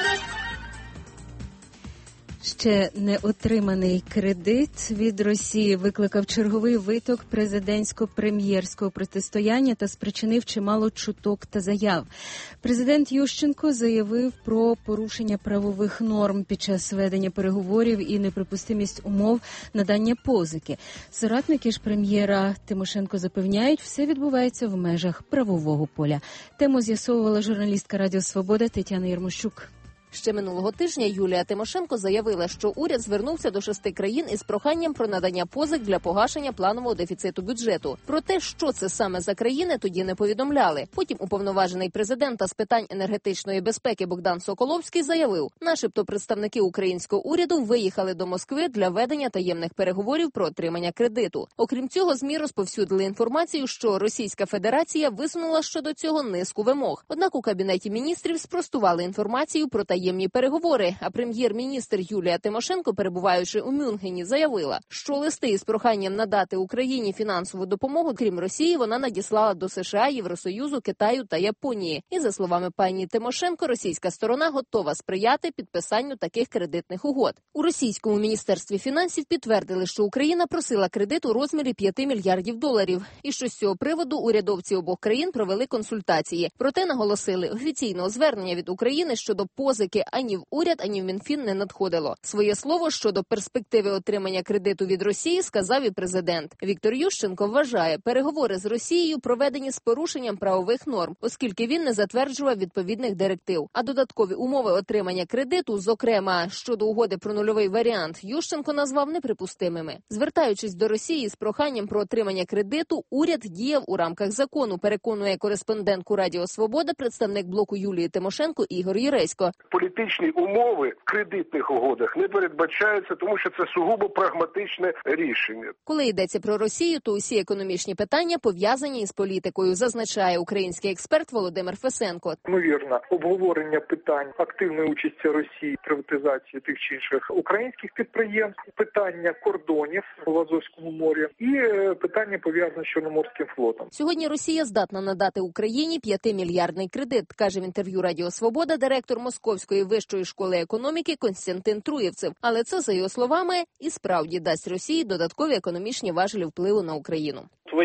Ще не отриманий кредит від Росії викликав черговий виток президентсько-прем'єрського протистояння та спричинив чимало чуток та заяв. Президент Ющенко заявив про порушення правових норм під час ведення переговорів і неприпустимість умов надання позики. Соратники ж прем'єра Тимошенко запевняють, все відбувається в межах правового поля. Тему з'ясовувала журналістка Радіо Свобода Тетяна Єрмощук. Ще минулого тижня Юлія Тимошенко заявила, що уряд звернувся до шести країн із проханням про надання позик для погашення планового дефіциту бюджету. Про те, що це саме за країни, тоді не повідомляли. Потім уповноважений президента з питань енергетичної безпеки Богдан Соколовський заявив, начебто представники українського уряду виїхали до Москви для ведення таємних переговорів про отримання кредиту. Окрім цього, ЗМІ розповсюдили інформацію, що Російська Федерація висунула щодо цього низку вимог. Однак у Кабінеті міністрів спростували інформацію про таємні Таємні переговори, а прем'єр-міністр Юлія Тимошенко, перебуваючи у Мюнхені, заявила, що листи із проханням надати Україні фінансову допомогу, крім Росії, вона надіслала до США, Євросоюзу, Китаю та Японії. І, за словами пані Тимошенко, російська сторона готова сприяти підписанню таких кредитних угод. У російському міністерстві фінансів підтвердили, що Україна просила кредит у розмірі п'яти мільярдів доларів. І що з цього приводу урядовці обох країн провели консультації. Проте наголосили, офіційного звернення від України щодо позики ані в уряд, ані в Мінфін не надходило. Своє слово щодо перспективи отримання кредиту від Росії сказав і президент. Віктор Ющенко вважає, переговори з Росією проведені з порушенням правових норм, оскільки він не затверджував відповідних директив. А додаткові умови отримання кредиту, зокрема щодо угоди про нульовий варіант, Ющенко назвав неприпустимими. Звертаючись до Росії з проханням про отримання кредиту, уряд діяв у рамках закону, переконує кореспондентку Радіо Свобода представник блоку Юлії Тимошенко Ігор Єресько. Політичні умови в кредитних угодах не передбачаються, тому що це сугубо прагматичне рішення. Коли йдеться про Росію, то усі економічні питання пов'язані із політикою, зазначає український експерт Володимир Фесенко. Ймовірно, обговорення питань активної участі Росії в приватизації тих чи інших українських підприємств, питання кордонів в Азовському морі і питання пов'язані з Чорноморським флотом. Сьогодні Росія здатна надати Україні п'ятимільярдний кредит, каже в інтерв'ю Радіо Свобода директор Московської вищої школи економіки Костянтин Труєвцев. Але це, за його словами, і справді дасть Росії додаткові економічні важелі впливу на Україну.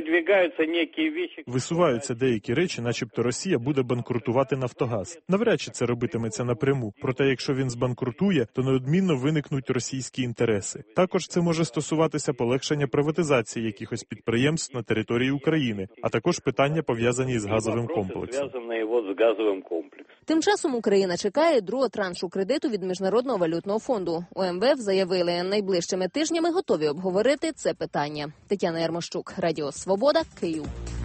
Висуваються деякі речі, начебто Росія буде банкрутувати Нафтогаз. Навряд чи це робитиметься напряму. Проте, якщо він збанкрутує, то неодмінно виникнуть російські інтереси. Також це може стосуватися полегшення приватизації якихось підприємств на території України, а також питання, пов'язані з газовим комплексом. Тим часом Україна чекає другого траншу кредиту від Міжнародного валютного фонду. У ем ве еф заявили, найближчими тижнями готові обговорити це питання. Тетяна Єрмощук, Радіо Свобода, Київ.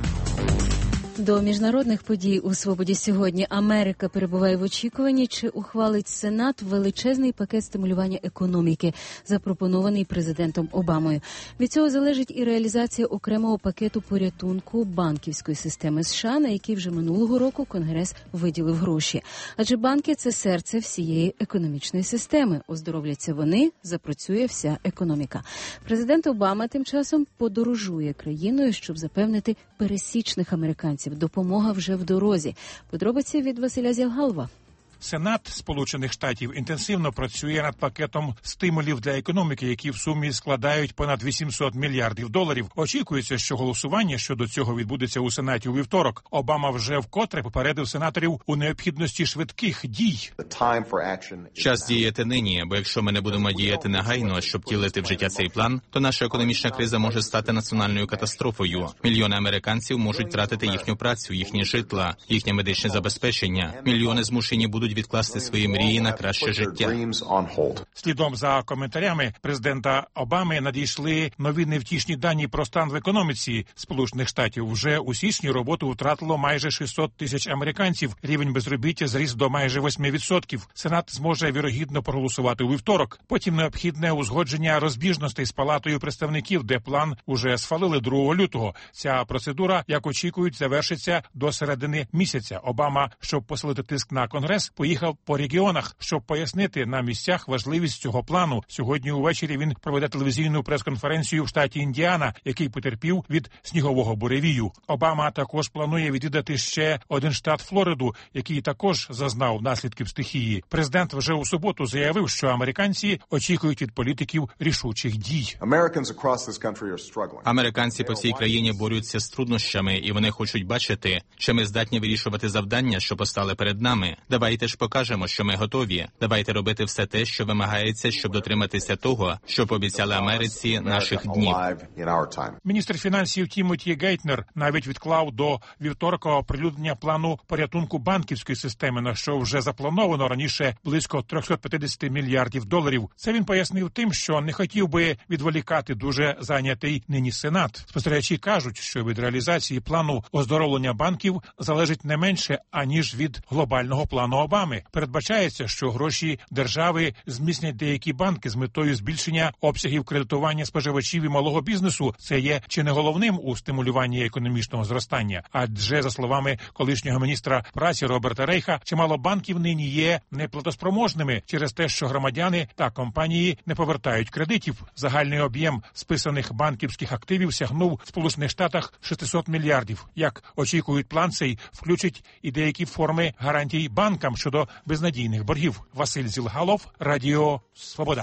До міжнародних подій у «Свободі» сьогодні. Америка перебуває в очікуванні, чи ухвалить Сенат величезний пакет стимулювання економіки, запропонований президентом Обамою. Від цього залежить і реалізація окремого пакету порятунку банківської системи США, на який вже минулого року Конгрес виділив гроші. Адже банки – це серце всієї економічної системи. Оздоровляться вони, запрацює вся економіка. Президент Обама тим часом подорожує країною, щоб запевнити пересічних американців. Допомога вже в дорозі. Подробиці від Василя Зявгалова. Сенат Сполучених Штатів інтенсивно працює над пакетом стимулів для економіки, які в сумі складають понад вісімсот мільярдів доларів. Очікується, що голосування щодо цього відбудеться у Сенаті у вівторок. Обама вже вкотре попередив сенаторів у необхідності швидких дій. Час діяти нині, бо якщо ми не будемо діяти негайно, щоб втілити в життя цей план, то наша економічна криза може стати національною катастрофою. Мільйони американців можуть втратити їхню працю, їхні житла, їхнє медичне забезпечення. Мільйони змушені будуть відкласти свої мрії на краще життя. Слідом за коментарями президента Обами надійшли нові невтішні дані про стан в економіці Сполучених Штатів. Вже у січні роботу втратило майже шістсот тисяч американців. Рівень безробіття зріс до майже восьми відсотків. Сенат зможе вірогідно проголосувати у вівторок. Потім необхідне узгодження розбіжностей з Палатою представників, де план уже схвалили другого лютого. Ця процедура, як очікують, завершиться до середини місяця. Обама, щоб посилити тиск на Конгрес, поїхав по регіонах, щоб пояснити на місцях важливість цього плану. Сьогодні увечері він проведе телевізійну прес-конференцію в штаті Індіана, який потерпів від снігового буревію. Обама також планує відвідати ще один штат Флориду, який також зазнав наслідків стихії. Президент вже у суботу заявив, що американці очікують від політиків рішучих дій. Американці по всій країні борються з труднощами, і вони хочуть бачити, що ми здатні вирішувати завдання, що постали перед нами. Давайте ж покажемо, що ми готові. Давайте робити все те, що вимагається, щоб дотриматися того, що пообіцяли Америці наших днів. Міністр фінансів Тімоті Гейтнер навіть відклав до вівторка оприлюднення плану порятунку банківської системи, на що вже заплановано раніше близько триста п'ятдесят мільярдів доларів. Це він пояснив тим, що не хотів би відволікати дуже зайнятий нині Сенат. Спостерігачі кажуть, що від реалізації плану оздоровлення банків залежить не менше, аніж від глобального плану Обами. Передбачається, що гроші держави зміцнять деякі банки з метою збільшення обсягів кредитування споживачів і малого бізнесу. Це є чи не головним у стимулюванні економічного зростання. Адже, за словами колишнього міністра праці Роберта Рейха, чимало банків нині є неплатоспроможними через те, що громадяни та компанії не повертають кредитів. Загальний об'єм списаних банківських активів сягнув в Сполучених Штатах шістсот мільярдів. Як очікують, план цей включить і деякі форми гарантій банкам щодо безнадійних боргів. Василь Зілгалов, Радіо Свобода.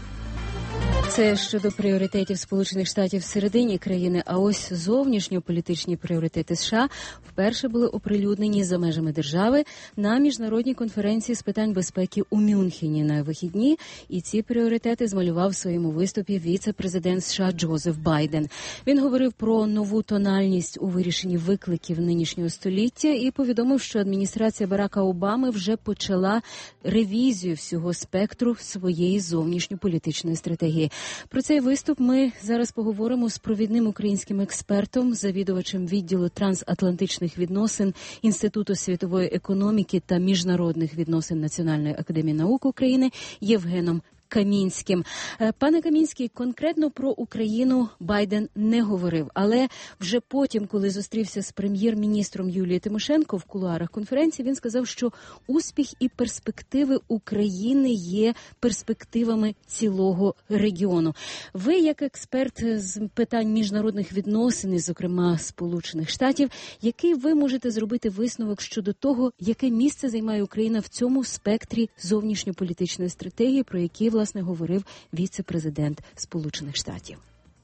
Це щодо пріоритетів Сполучених Штатів всередині країни, а ось зовнішньополітичні пріоритети США вперше були оприлюднені за межами держави на міжнародній конференції з питань безпеки у Мюнхені на вихідні, і ці пріоритети змалював в своєму виступі віце-президент США Джозеф Байден. Він говорив про нову тональність у вирішенні викликів нинішнього століття і повідомив, що адміністрація Барака Обами вже почала ревізію всього спектру своєї зовнішньополітичної стратегії. Про цей виступ ми зараз поговоримо з провідним українським експертом, завідувачем відділу трансатлантичних відносин Інституту світової економіки та міжнародних відносин Національної академії наук України Євгеном Камінським. Пане Камінський, конкретно про Україну Байден не говорив, але вже потім, коли зустрівся з прем'єр-міністром Юлією Тимошенко в кулуарах конференції, він сказав, що успіх і перспективи України є перспективами цілого регіону. Ви, як експерт з питань міжнародних відносин, і, зокрема, Сполучених Штатів, який ви можете зробити висновок щодо того, яке місце займає Україна в цьому спектрі зовнішньополітичної стратегії, про які, власне, говорив віце-президент Сполучених Штатів?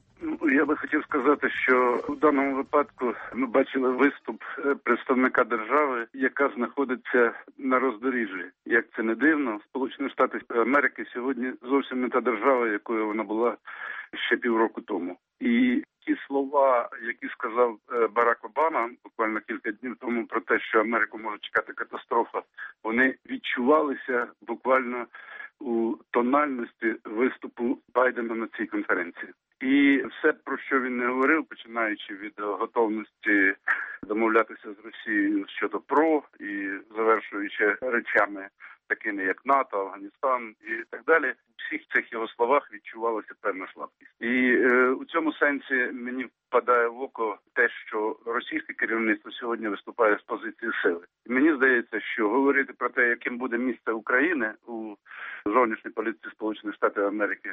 Я би хотів сказати, що в даному випадку ми бачили виступ представника держави, яка знаходиться на роздоріжжі. Як це не дивно, Сполучені Штати Америки сьогодні зовсім не та держава, якою вона була ще півроку тому. І ті слова, які сказав Барак Обама буквально кілька днів тому про те, що Америку може чекати катастрофа, вони відчувалися буквально у тональності виступу Байдена на цій конференції. І все, про що він не говорив, починаючи від готовності домовлятися з Росією щодо ПРО і завершуючи речами такими, як НАТО, Афганістан і так далі, у всіх цих його словах відчувалася певна слабкість. І е, у цьому сенсі мені впадає в око те, що російське керівництво сьогодні виступає з позиції сили. І мені здається, що говорити про те, яким буде місце України у зовнішній політиці Сполучених Штатів Америки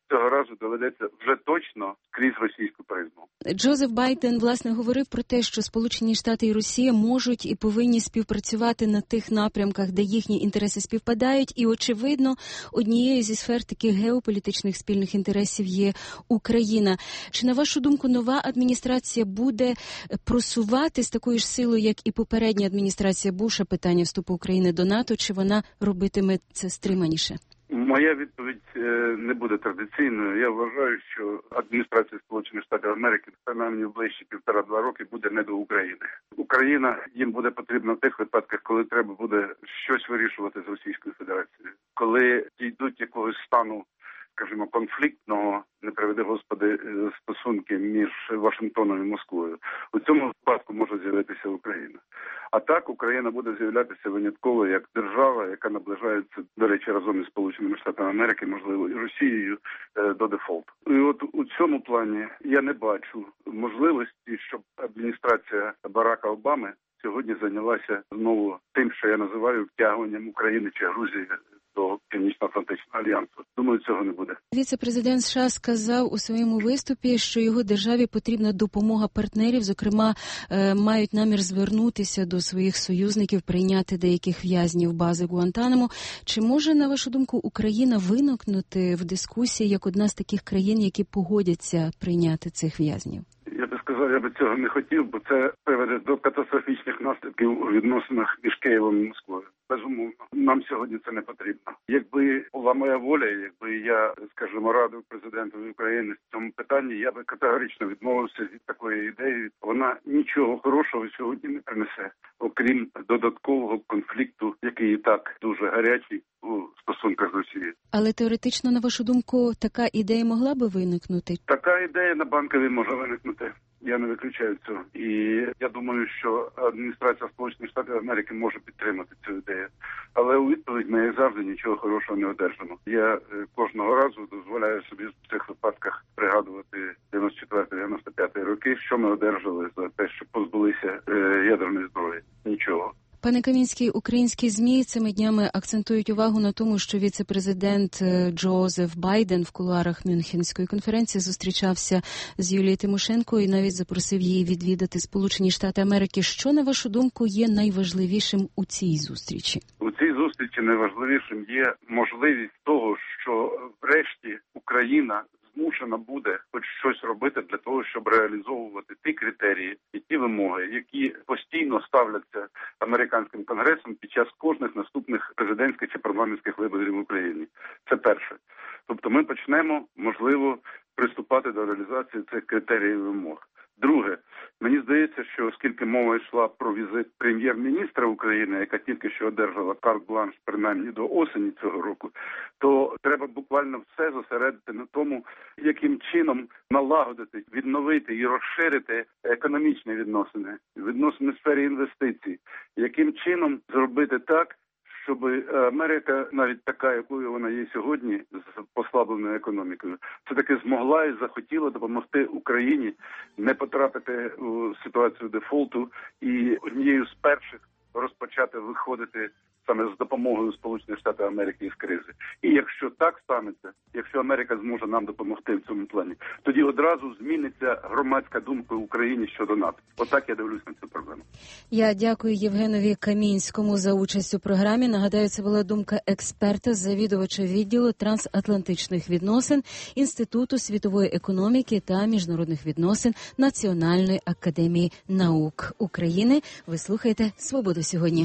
цього разу доведеться вже точно крізь російську призму. Джозеф Байден, власне, говорив про те, що Сполучені Штати і Росія можуть і повинні співпрацювати на тих напрямках, де їхні інтереси співпадають. І, очевидно, однією зі сфер таких геополітичних спільних інтересів є Україна. Чи, на вашу думку, нова адміністрація буде просувати з такою ж силою, як і попередня адміністрація Буша, питання вступу України до НАТО, чи вона робитиме це стриманіше? Моя відповідь не буде традиційною. Я вважаю, що адміністрація Сполучених Штатів Америки принаймні в ближчі півтора-два роки буде не до України. Україна їм буде потрібна в тих випадках, коли треба буде щось вирішувати з Російською Федерацією. Коли дійдуть якогось стану, скажімо, конфліктного, не приведи Господи, стосунки між Вашингтоном і Москвою. У цьому випадку може з'явитися Україна. А так Україна буде з'являтися винятково як держава, яка наближається, до речі, разом із Сполученими Штатами Америки, можливо, і Росією до дефолту. І от у цьому плані я не бачу можливості, щоб адміністрація Барака Обами сьогодні зайнялася знову тим, що я називаю втягуванням України чи Грузії до Північно-Атлантичного альянсу. Думаю, цього не буде. Віце-президент США сказав у своєму виступі, що його державі потрібна допомога партнерів, зокрема, мають намір звернутися до своїх союзників, прийняти деяких в'язнів бази Гуантанамо. Чи може, на вашу думку, Україна виникнути в дискусії як одна з таких країн, які погодяться прийняти цих в'язнів? Я би сказав, я би цього не хотів, бо це приведе до катастрофічних наслідків у відносинах між Києвом і Москвою. Безумовно, нам сьогодні це не потрібно. Якби була моя воля, якби я, скажімо, радив президентові України в цьому питанні, я би категорично відмовився від такої ідеї. Вона нічого хорошого сьогодні не принесе, окрім додаткового конфлікту, який і так дуже гарячий у стосунках з Росією. Але теоретично, на вашу думку, така ідея могла би виникнути? Така ідея на Банковій може виникнути. Я не виключаю цього. І я думаю, що адміністрація Сполучених Штатів Америки може підтримати цю ідею. Але у відповідь ми, як завжди, нічого хорошого не одержимо. Я кожного разу дозволяю собі в цих випадках пригадувати дев'яносто четвертий - дев'яносто п'ятий роки, що ми одержали за те, що позбулися ядерної зброї. Нічого. Пане Камінський, українські ЗМІ цими днями акцентують увагу на тому, що віце-президент Джозеф Байден в кулуарах Мюнхенської конференції зустрічався з Юлією Тимошенко і навіть запросив її відвідати Сполучені Штати Америки. Що, на вашу думку, є найважливішим у цій зустрічі? У цій зустрічі найважливішим є можливість того, що врешті Україна змушена буде хоч щось робити для того, щоб реалізовувати ті критерії і ті вимоги, які постійно ставляться американським конгресом під час кожних наступних президентських чи парламентських виборів в Україні. Це перше. Тобто ми почнемо, можливо, приступати до реалізації цих критеріїв і вимог. Друге, мені здається, що оскільки мова йшла про візит прем'єр-міністра України, яка тільки що одержала карт-бланш принаймні до осені цього року, то треба буквально все зосередити на тому, яким чином налагодити, відновити і розширити економічні відносини, відносини в сфері інвестицій, яким чином зробити так, щоб Америка, навіть така, якою вона є сьогодні, з послабленою економікою, все-таки змогла і захотіла допомогти Україні не потрапити у ситуацію дефолту і однією з перших розпочати виходити саме з допомогою Сполучених Штатів Америки із кризи. І якщо так станеться, якщо Америка зможе нам допомогти в цьому плані, тоді одразу зміниться громадська думка в Україні щодо НАТО. Отак я дивлюсь на цю проблему. Я дякую Євгенові Камінському за участь у програмі. Нагадаю, це була думка експерта, завідувача відділу трансатлантичних відносин Інституту світової економіки та міжнародних відносин Національної академії наук України. Ви слухаєте «Свободу сьогодні».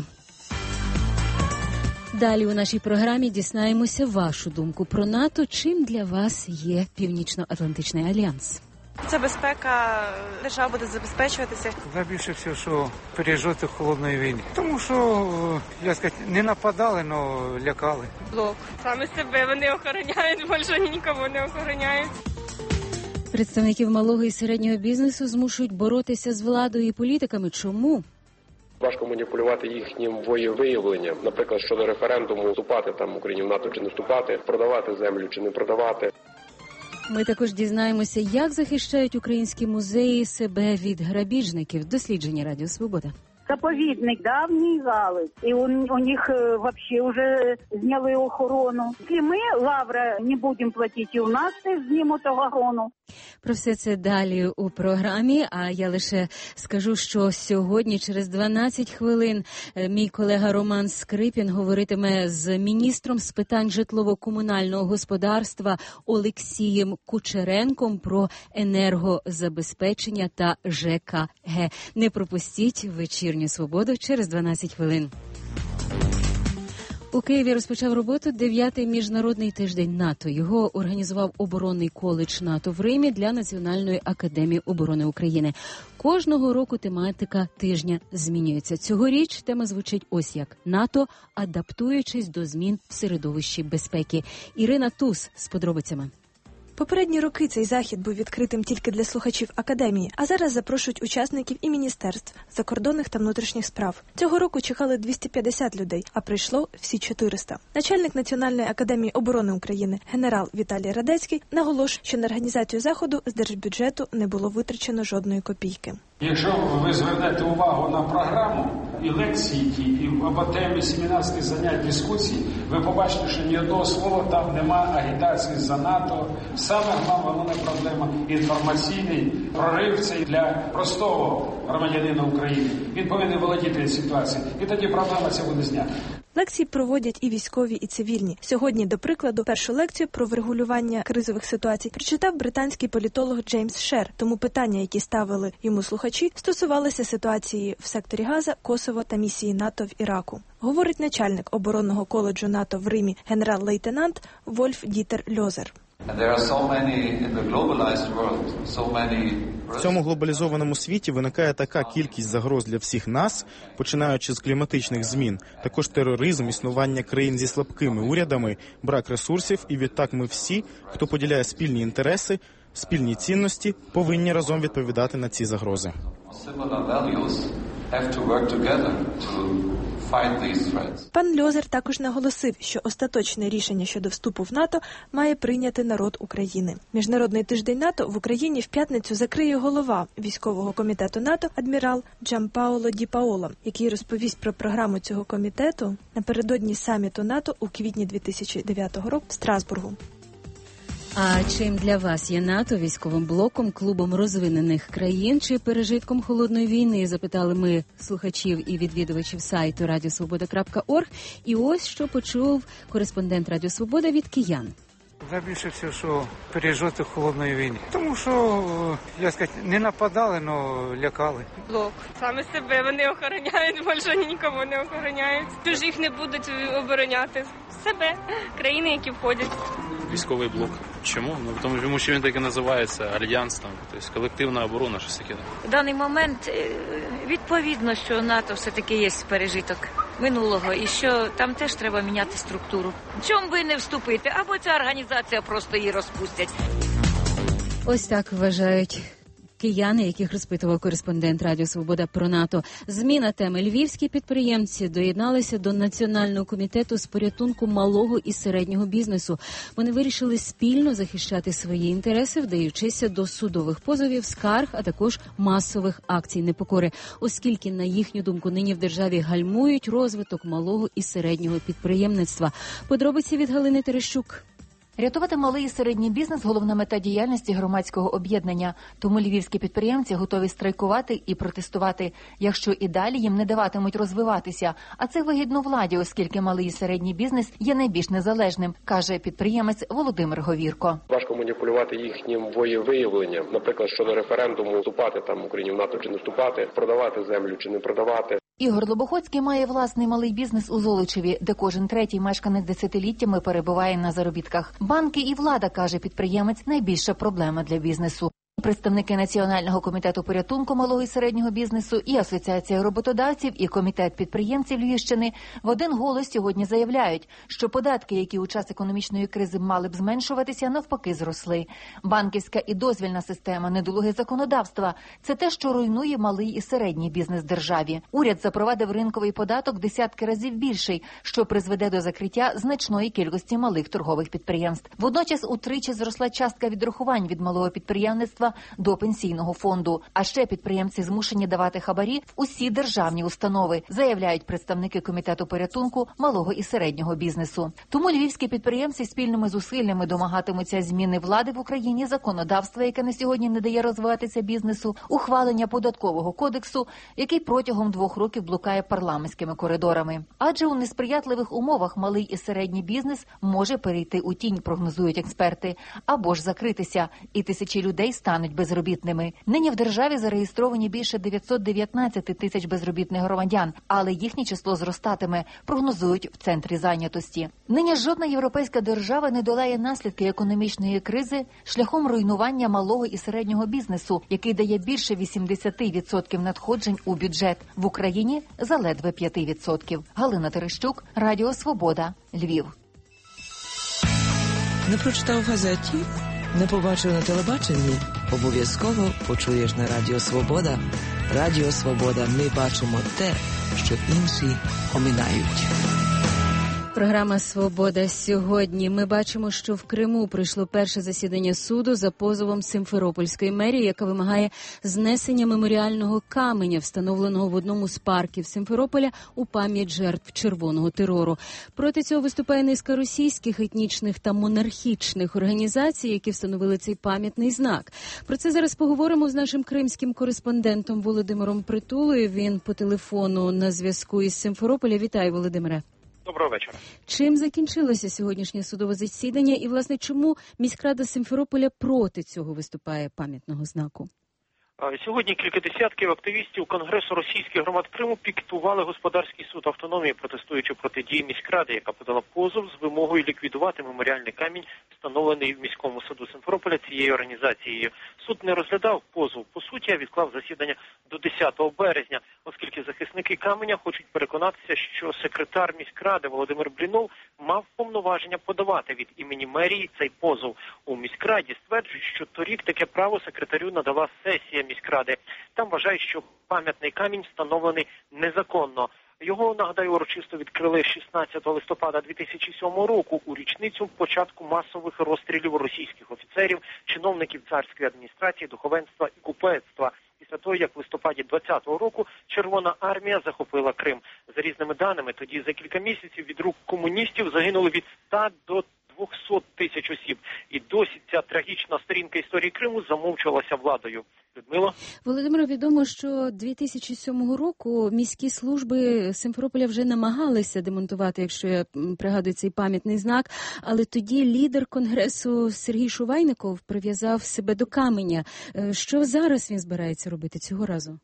Далі у нашій програмі дізнаємося вашу думку про НАТО. Чим для вас є Північно-Атлантичний альянс? Це безпека, держава буде забезпечуватися. Найбільше все, що пережити в холодної війни. Тому що, я сказати, не нападали, але лякали. Блок. Саме себе вони охороняють, більше нікого не охороняють. Представників малого і середнього бізнесу змушують боротися з владою і політиками. Чому? Важко маніпулювати їхнім волевиявленням, наприклад, щодо референдуму, вступати там Україні в НАТО чи не вступати, продавати землю чи не продавати. Ми також дізнаємося, як захищають українські музеї себе від грабіжників. Дослідження Радіо Свобода. заповідник давній галузь. І у, у них е, вообще вже зняли охорону. Якщо ми, Лавра, не будемо платити, і у нас теж знімуть охорону. Про все це далі у програмі, а я лише скажу, що сьогодні через дванадцять хвилин мій колега Роман Скрипін говоритиме з міністром з питань житлово-комунального господарства Олексієм Кучеренком про енергозабезпечення та ЖКГ. Не пропустіть вечірню свободу через дванадцять хвилин. У Києві розпочав роботу дев'ятий міжнародний тиждень НАТО. Його організував оборонний коледж НАТО в Римі для Національної академії оборони України. Кожного року тематика тижня змінюється. Цьогоріч тема звучить ось як: НАТО, адаптуючись до змін в середовищі безпеки. Ірина Туз з подробицями. Попередні роки цей захід був відкритим тільки для слухачів академії, а зараз запрошують учасників і міністерств закордонних та внутрішніх справ. Цього року чекали двісті п'ятдесят людей, а прийшло всі чотириста. Начальник Національної академії оборони України генерал Віталій Радецький наголошує, що на організацію заходу з держбюджету не було витрачено жодної копійки. Якщо ви звернете увагу на програму і лекції, ті, і або темі семінарських занять, дискусій, ви побачите, що ні одного слова там нема агітації за НАТО. Саме головна проблема – інформаційний прорив цей для простого громадянина України. Він повинен володіти ситуацією, і тоді проблема ця буде знята. Лекції проводять і військові, і цивільні. Сьогодні, до прикладу, першу лекцію про врегулювання кризових ситуацій прочитав британський політолог Джеймс Шер. Тому питання, які ставили йому слухачі, стосувалися ситуації в секторі Газа, Косово та місії НАТО в Іраку. Говорить начальник оборонного коледжу НАТО в Римі генерал-лейтенант Вольф Дітер Льозер. В цьому глобалізованому світі виникає така кількість загроз для всіх нас, починаючи з кліматичних змін, також тероризм, існування країн зі слабкими урядами, брак ресурсів, і відтак ми всі, хто поділяє спільні інтереси, спільні цінності, повинні разом відповідати на ці загрози. Пан Льозер також наголосив, що остаточне рішення щодо вступу в НАТО має прийняти народ України. Міжнародний тиждень НАТО в Україні в п'ятницю закриє голова військового комітету НАТО адмірал Джампаоло Ді Паоло, який розповість про програму цього комітету напередодні саміту НАТО у квітні дві тисячі дев'ятого року в Страсбургу. А чим для вас є НАТО? Військовим блоком, клубом розвинених країн чи пережитком холодної війни? Запитали ми слухачів і відвідувачів сайту радіо свобода крапка орг. І ось що почув кореспондент Радіо Свобода від киян. Да, більше всього, що пережити холодної війни. Тому що, я сказати, не нападали, але лякали. Блок. Саме себе вони охороняють, більше нікого не охороняють. Тож їх не будуть обороняти. Себе, країни, які входять. Військовий блок. Чому? Ну, тому що він так і називається, альянс, там, тобто колективна оборона, щось таке. В даний момент відповідно, що НАТО все-таки є пережиток минулого, і що там теж треба міняти структуру. Чому ви не вступите? Або ця організація просто її розпустять. Ось так вважають кияни, яких розпитував кореспондент Радіо Свобода про НАТО. Зміна теми. Львівські підприємці доєдналися до Національного комітету з порятунку малого і середнього бізнесу. Вони вирішили спільно захищати свої інтереси, вдаючися до судових позовів, скарг, а також масових акцій непокори, оскільки, на їхню думку, нині в державі гальмують розвиток малого і середнього підприємництва. Подробиці від Галини Терещук. Рятувати малий і середній бізнес – головна мета діяльності громадського об'єднання. Тому львівські підприємці готові страйкувати і протестувати, якщо і далі їм не даватимуть розвиватися. А це вигідно владі, оскільки малий і середній бізнес є найбільш незалежним, каже підприємець Володимир Говірко. Важко маніпулювати їхнім волевиявленням. Наприклад, щодо референдуму, вступати там в Україні в НАТО чи не вступати, продавати землю чи не продавати. Ігор Лобоходський має власний малий бізнес у Золочеві, де кожен третій мешканець десятиліттями перебуває на заробітках. Банки і влада, каже підприємець, найбільша проблема для бізнесу. Представники Національного комітету порятунку малого і середнього бізнесу, і Асоціація роботодавців, і Комітет підприємців Львівщини в один голос сьогодні заявляють, що податки, які у час економічної кризи мали б зменшуватися, навпаки зросли. Банківська і дозвільна система, недолуге законодавства – це те, що руйнує малий і середній бізнес державі. Уряд запровадив ринковий податок десятки разів більший, що призведе до закриття значної кількості малих торгових підприємств. Водночас утричі зросла частка відрахувань від малого підприємництва до пенсійного фонду. А ще підприємці змушені давати хабарі в усі державні установи, заявляють представники комітету порятунку малого і середнього бізнесу. Тому львівські підприємці спільними зусиллями домагатимуться зміни влади в Україні, законодавства, яке на сьогодні не дає розвиватися бізнесу, ухвалення податкового кодексу, який протягом двох років блукає парламентськими коридорами. Адже у несприятливих умовах малий і середній бізнес може перейти у тінь, прогнозують експерти, або ж закритися, і тисячі людей стануть безробітними. Нині в державі зареєстровані більше дев'ятсот дев'ятнадцять тисяч безробітних громадян, але їхнє число зростатиме, прогнозують в центрі зайнятості. Нині жодна європейська держава не долає наслідки економічної кризи шляхом руйнування малого і середнього бізнесу, який дає більше вісімдесят відсотків надходжень у бюджет. В Україні заледве п'ять відсотків. Галина Терещук, Радіо Свобода, Львів. Не прочитав в газеті? Не побачив на телебаченні? Обов'язково почуєш на Радіо Свобода. Радіо Свобода. Ми бачимо те, що інші оминають. Програма «Свобода» сьогодні. Ми бачимо, що в Криму пройшло перше засідання суду за позовом Симферопольської мерії, яка вимагає знесення меморіального каменя, встановленого в одному з парків Симферополя у пам'ять жертв червоного терору. Проти цього виступає низка російських, етнічних та монархічних організацій, які встановили цей пам'ятний знак. Про це зараз поговоримо з нашим кримським кореспондентом Володимиром Притулою. Він по телефону на зв'язку із Симферополя. Вітаю, Володимире. Доброго вечора. Чим закінчилося сьогоднішнє судове засідання і, власне, чому міськрада Симферополя проти цього виступає пам'ятного знаку? Сьогодні кілька десятків активістів Конгресу російських громад Криму пікетували господарський суд автономії, протестуючи проти дії міськради, яка подала позов з вимогою ліквідувати меморіальний камінь, встановлений в міському суду Симферополя цією організацією. Суд не розглядав позов, по суті, а відклав засідання до десятого березня, оскільки захисники каменя хочуть переконатися, що секретар міськради Володимир Блінов мав повноваження подавати від імені мерії цей позов. У міськраді стверджують, що торік таке право секретарю надала сесія міськради. Там вважають, що пам'ятний камінь встановлений незаконно. Його, нагадаю, урочисто відкрили шістнадцятого листопада дві тисячі сьомого року у річницю початку масових розстрілів російських офіцерів, чиновників царської адміністрації, духовенства і купецтва. Після того, як в листопаді двадцятого року Червона армія захопила Крим. За різними даними, тоді за кілька місяців від рук комуністів загинули від ста до двохсот тисяч осіб. І досі ця трагічна сторінка історії Криму замовчувалася владою. Людмила? Володимире, відомо, що дві тисячі сьомого року міські служби Симферополя вже намагалися демонтувати, якщо я пригадую, цей пам'ятний знак, але тоді лідер Конгресу Сергій Шувайников прив'язав себе до каменя. Що зараз він збирається робити цього разу?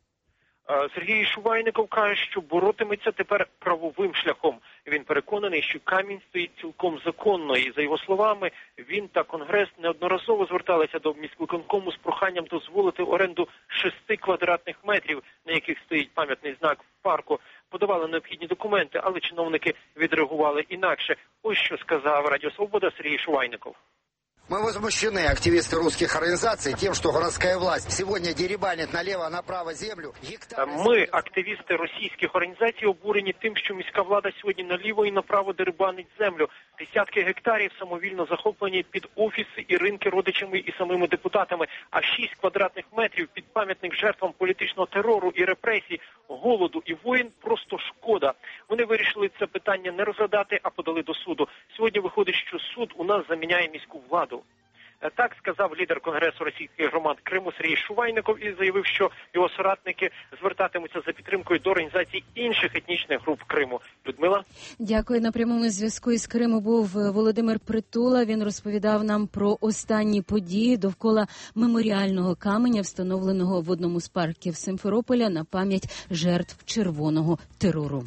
Сергій Шувайников каже, що боротиметься тепер правовим шляхом. Він переконаний, що камінь стоїть цілком законно. І, за його словами, він та Конгрес неодноразово зверталися до міськвиконкому з проханням дозволити оренду шести квадратних метрів, на яких стоїть пам'ятний знак в парку. Подавали необхідні документи, але чиновники відреагували інакше. Ось що сказав Радіо Свобода Сергій Шувайников. Мы возмущены, активисты русских организаций, тем, что городская власть сегодня дерибанит налево-направо землю. Ми, активісти російських організацій, обурені тим, що міська влада сьогодні наліво і направо дерибанить землю. Десятки гектарів самовільно захоплені під офіси і ринки родичами і самими депутатами, а шість квадратних метрів під пам'ятник жертвам політичного терору і репресій, голоду і воїн просто шкода. Вони вирішили це питання не розглядати, а подали до суду. Сьогодні виходить, що суд у нас заміняє міську владу. Так сказав лідер Конгресу російських громад Криму Сергій Шувайников і заявив, що його соратники звертатимуться за підтримкою до організацій інших етнічних груп Криму. Людмила? Дякую. На прямому зв'язку із Криму був Володимир Притула. Він розповідав нам про останні події довкола меморіального каменя, встановленого в одному з парків Симферополя на пам'ять жертв червоного терору.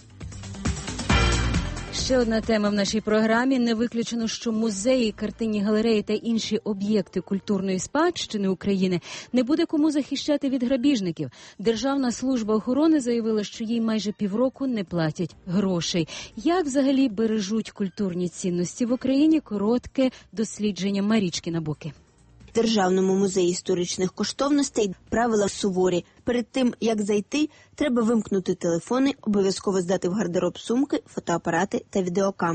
Ще одна тема в нашій програмі. Не виключено, що музеї, картинні галереї та інші об'єкти культурної спадщини України не буде кому захищати від грабіжників. Державна служба охорони заявила, що їй майже півроку не платять грошей. Як взагалі бережуть культурні цінності в Україні? Коротке дослідження Марічки Набоки. В Державному музеї історичних коштовностей правила суворі. Перед тим, як зайти, треба вимкнути телефони, обов'язково здати в гардероб сумки, фотоапарати та відеокамери.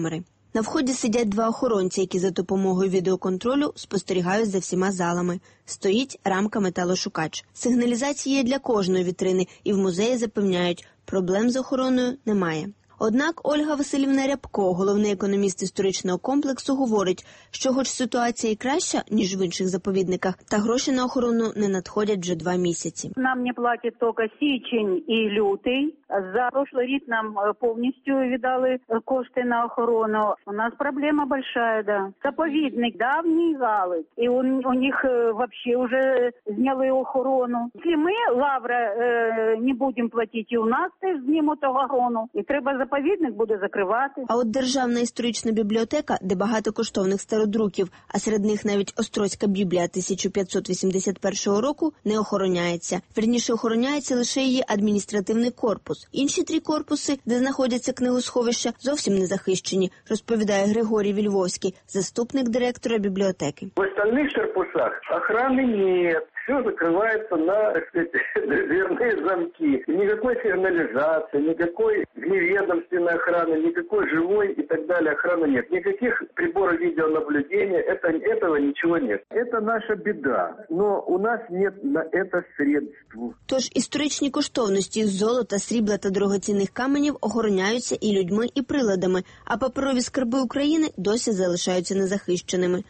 На вході сидять два охоронці, які за допомогою відеоконтролю спостерігають за всіма залами. Стоїть рамка металошукач. Сигналізація є для кожної вітрини, і в музеї запевняють, проблем з охороною немає. Однак Ольга Василівна Рябко, головний економіст історичного комплексу, говорить, що хоч ситуація і краща, ніж в інших заповідниках, та гроші на охорону не надходять вже два місяці. Нам не платять тільки січень і лютий. За прошлый рік нам повністю віддали кошти на охорону. У нас проблема большая, да. Заповідник давній галич, і у, у них вообще вже зняли охорону. Якщо ми, Лавра, не будемо платити, і у нас теж знімуть охорону, і треба заповідник буде закривати. А от Державна історична бібліотека, де багато коштовних стародруків, а серед них навіть Острозька Біблія тисяча п'ятсот вісімдесят першого року, не охороняється. Вірніше, охороняється лише її адміністративний корпус. Інші три корпуси, де знаходяться книгосховища, зовсім не захищені, розповідає Григорій Вільвовський, заступник директора бібліотеки. В остальных корпусах охраны нет. Все закрывается на, так сказать, дверные замки. Никакой сигнализации, никакой вневедомственной охраны, никакой живой и так далее охраны нет. Никаких приборов видеонаблюдения, это, этого ничего нет. Это наша беда, но у нас нет на это средств. Тож історичні коштовності з золота, срібла та дорогоцінних каменів охороняються і людьми, і приладами, а паперові скарби України досі залишаються незахищеними.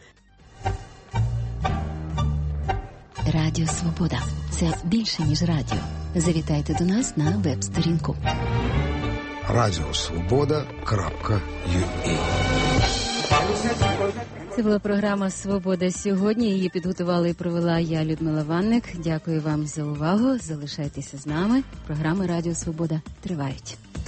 Радіо Свобода – це більше, ніж радіо. Завітайте до нас на веб-сторінку. радіо свобода крапка ю а. Це була програма «Свобода сьогодні». Її підготувала і провела я, Людмила Ванник. Дякую вам за увагу. Залишайтеся з нами. Програми «Радіо Свобода» тривають.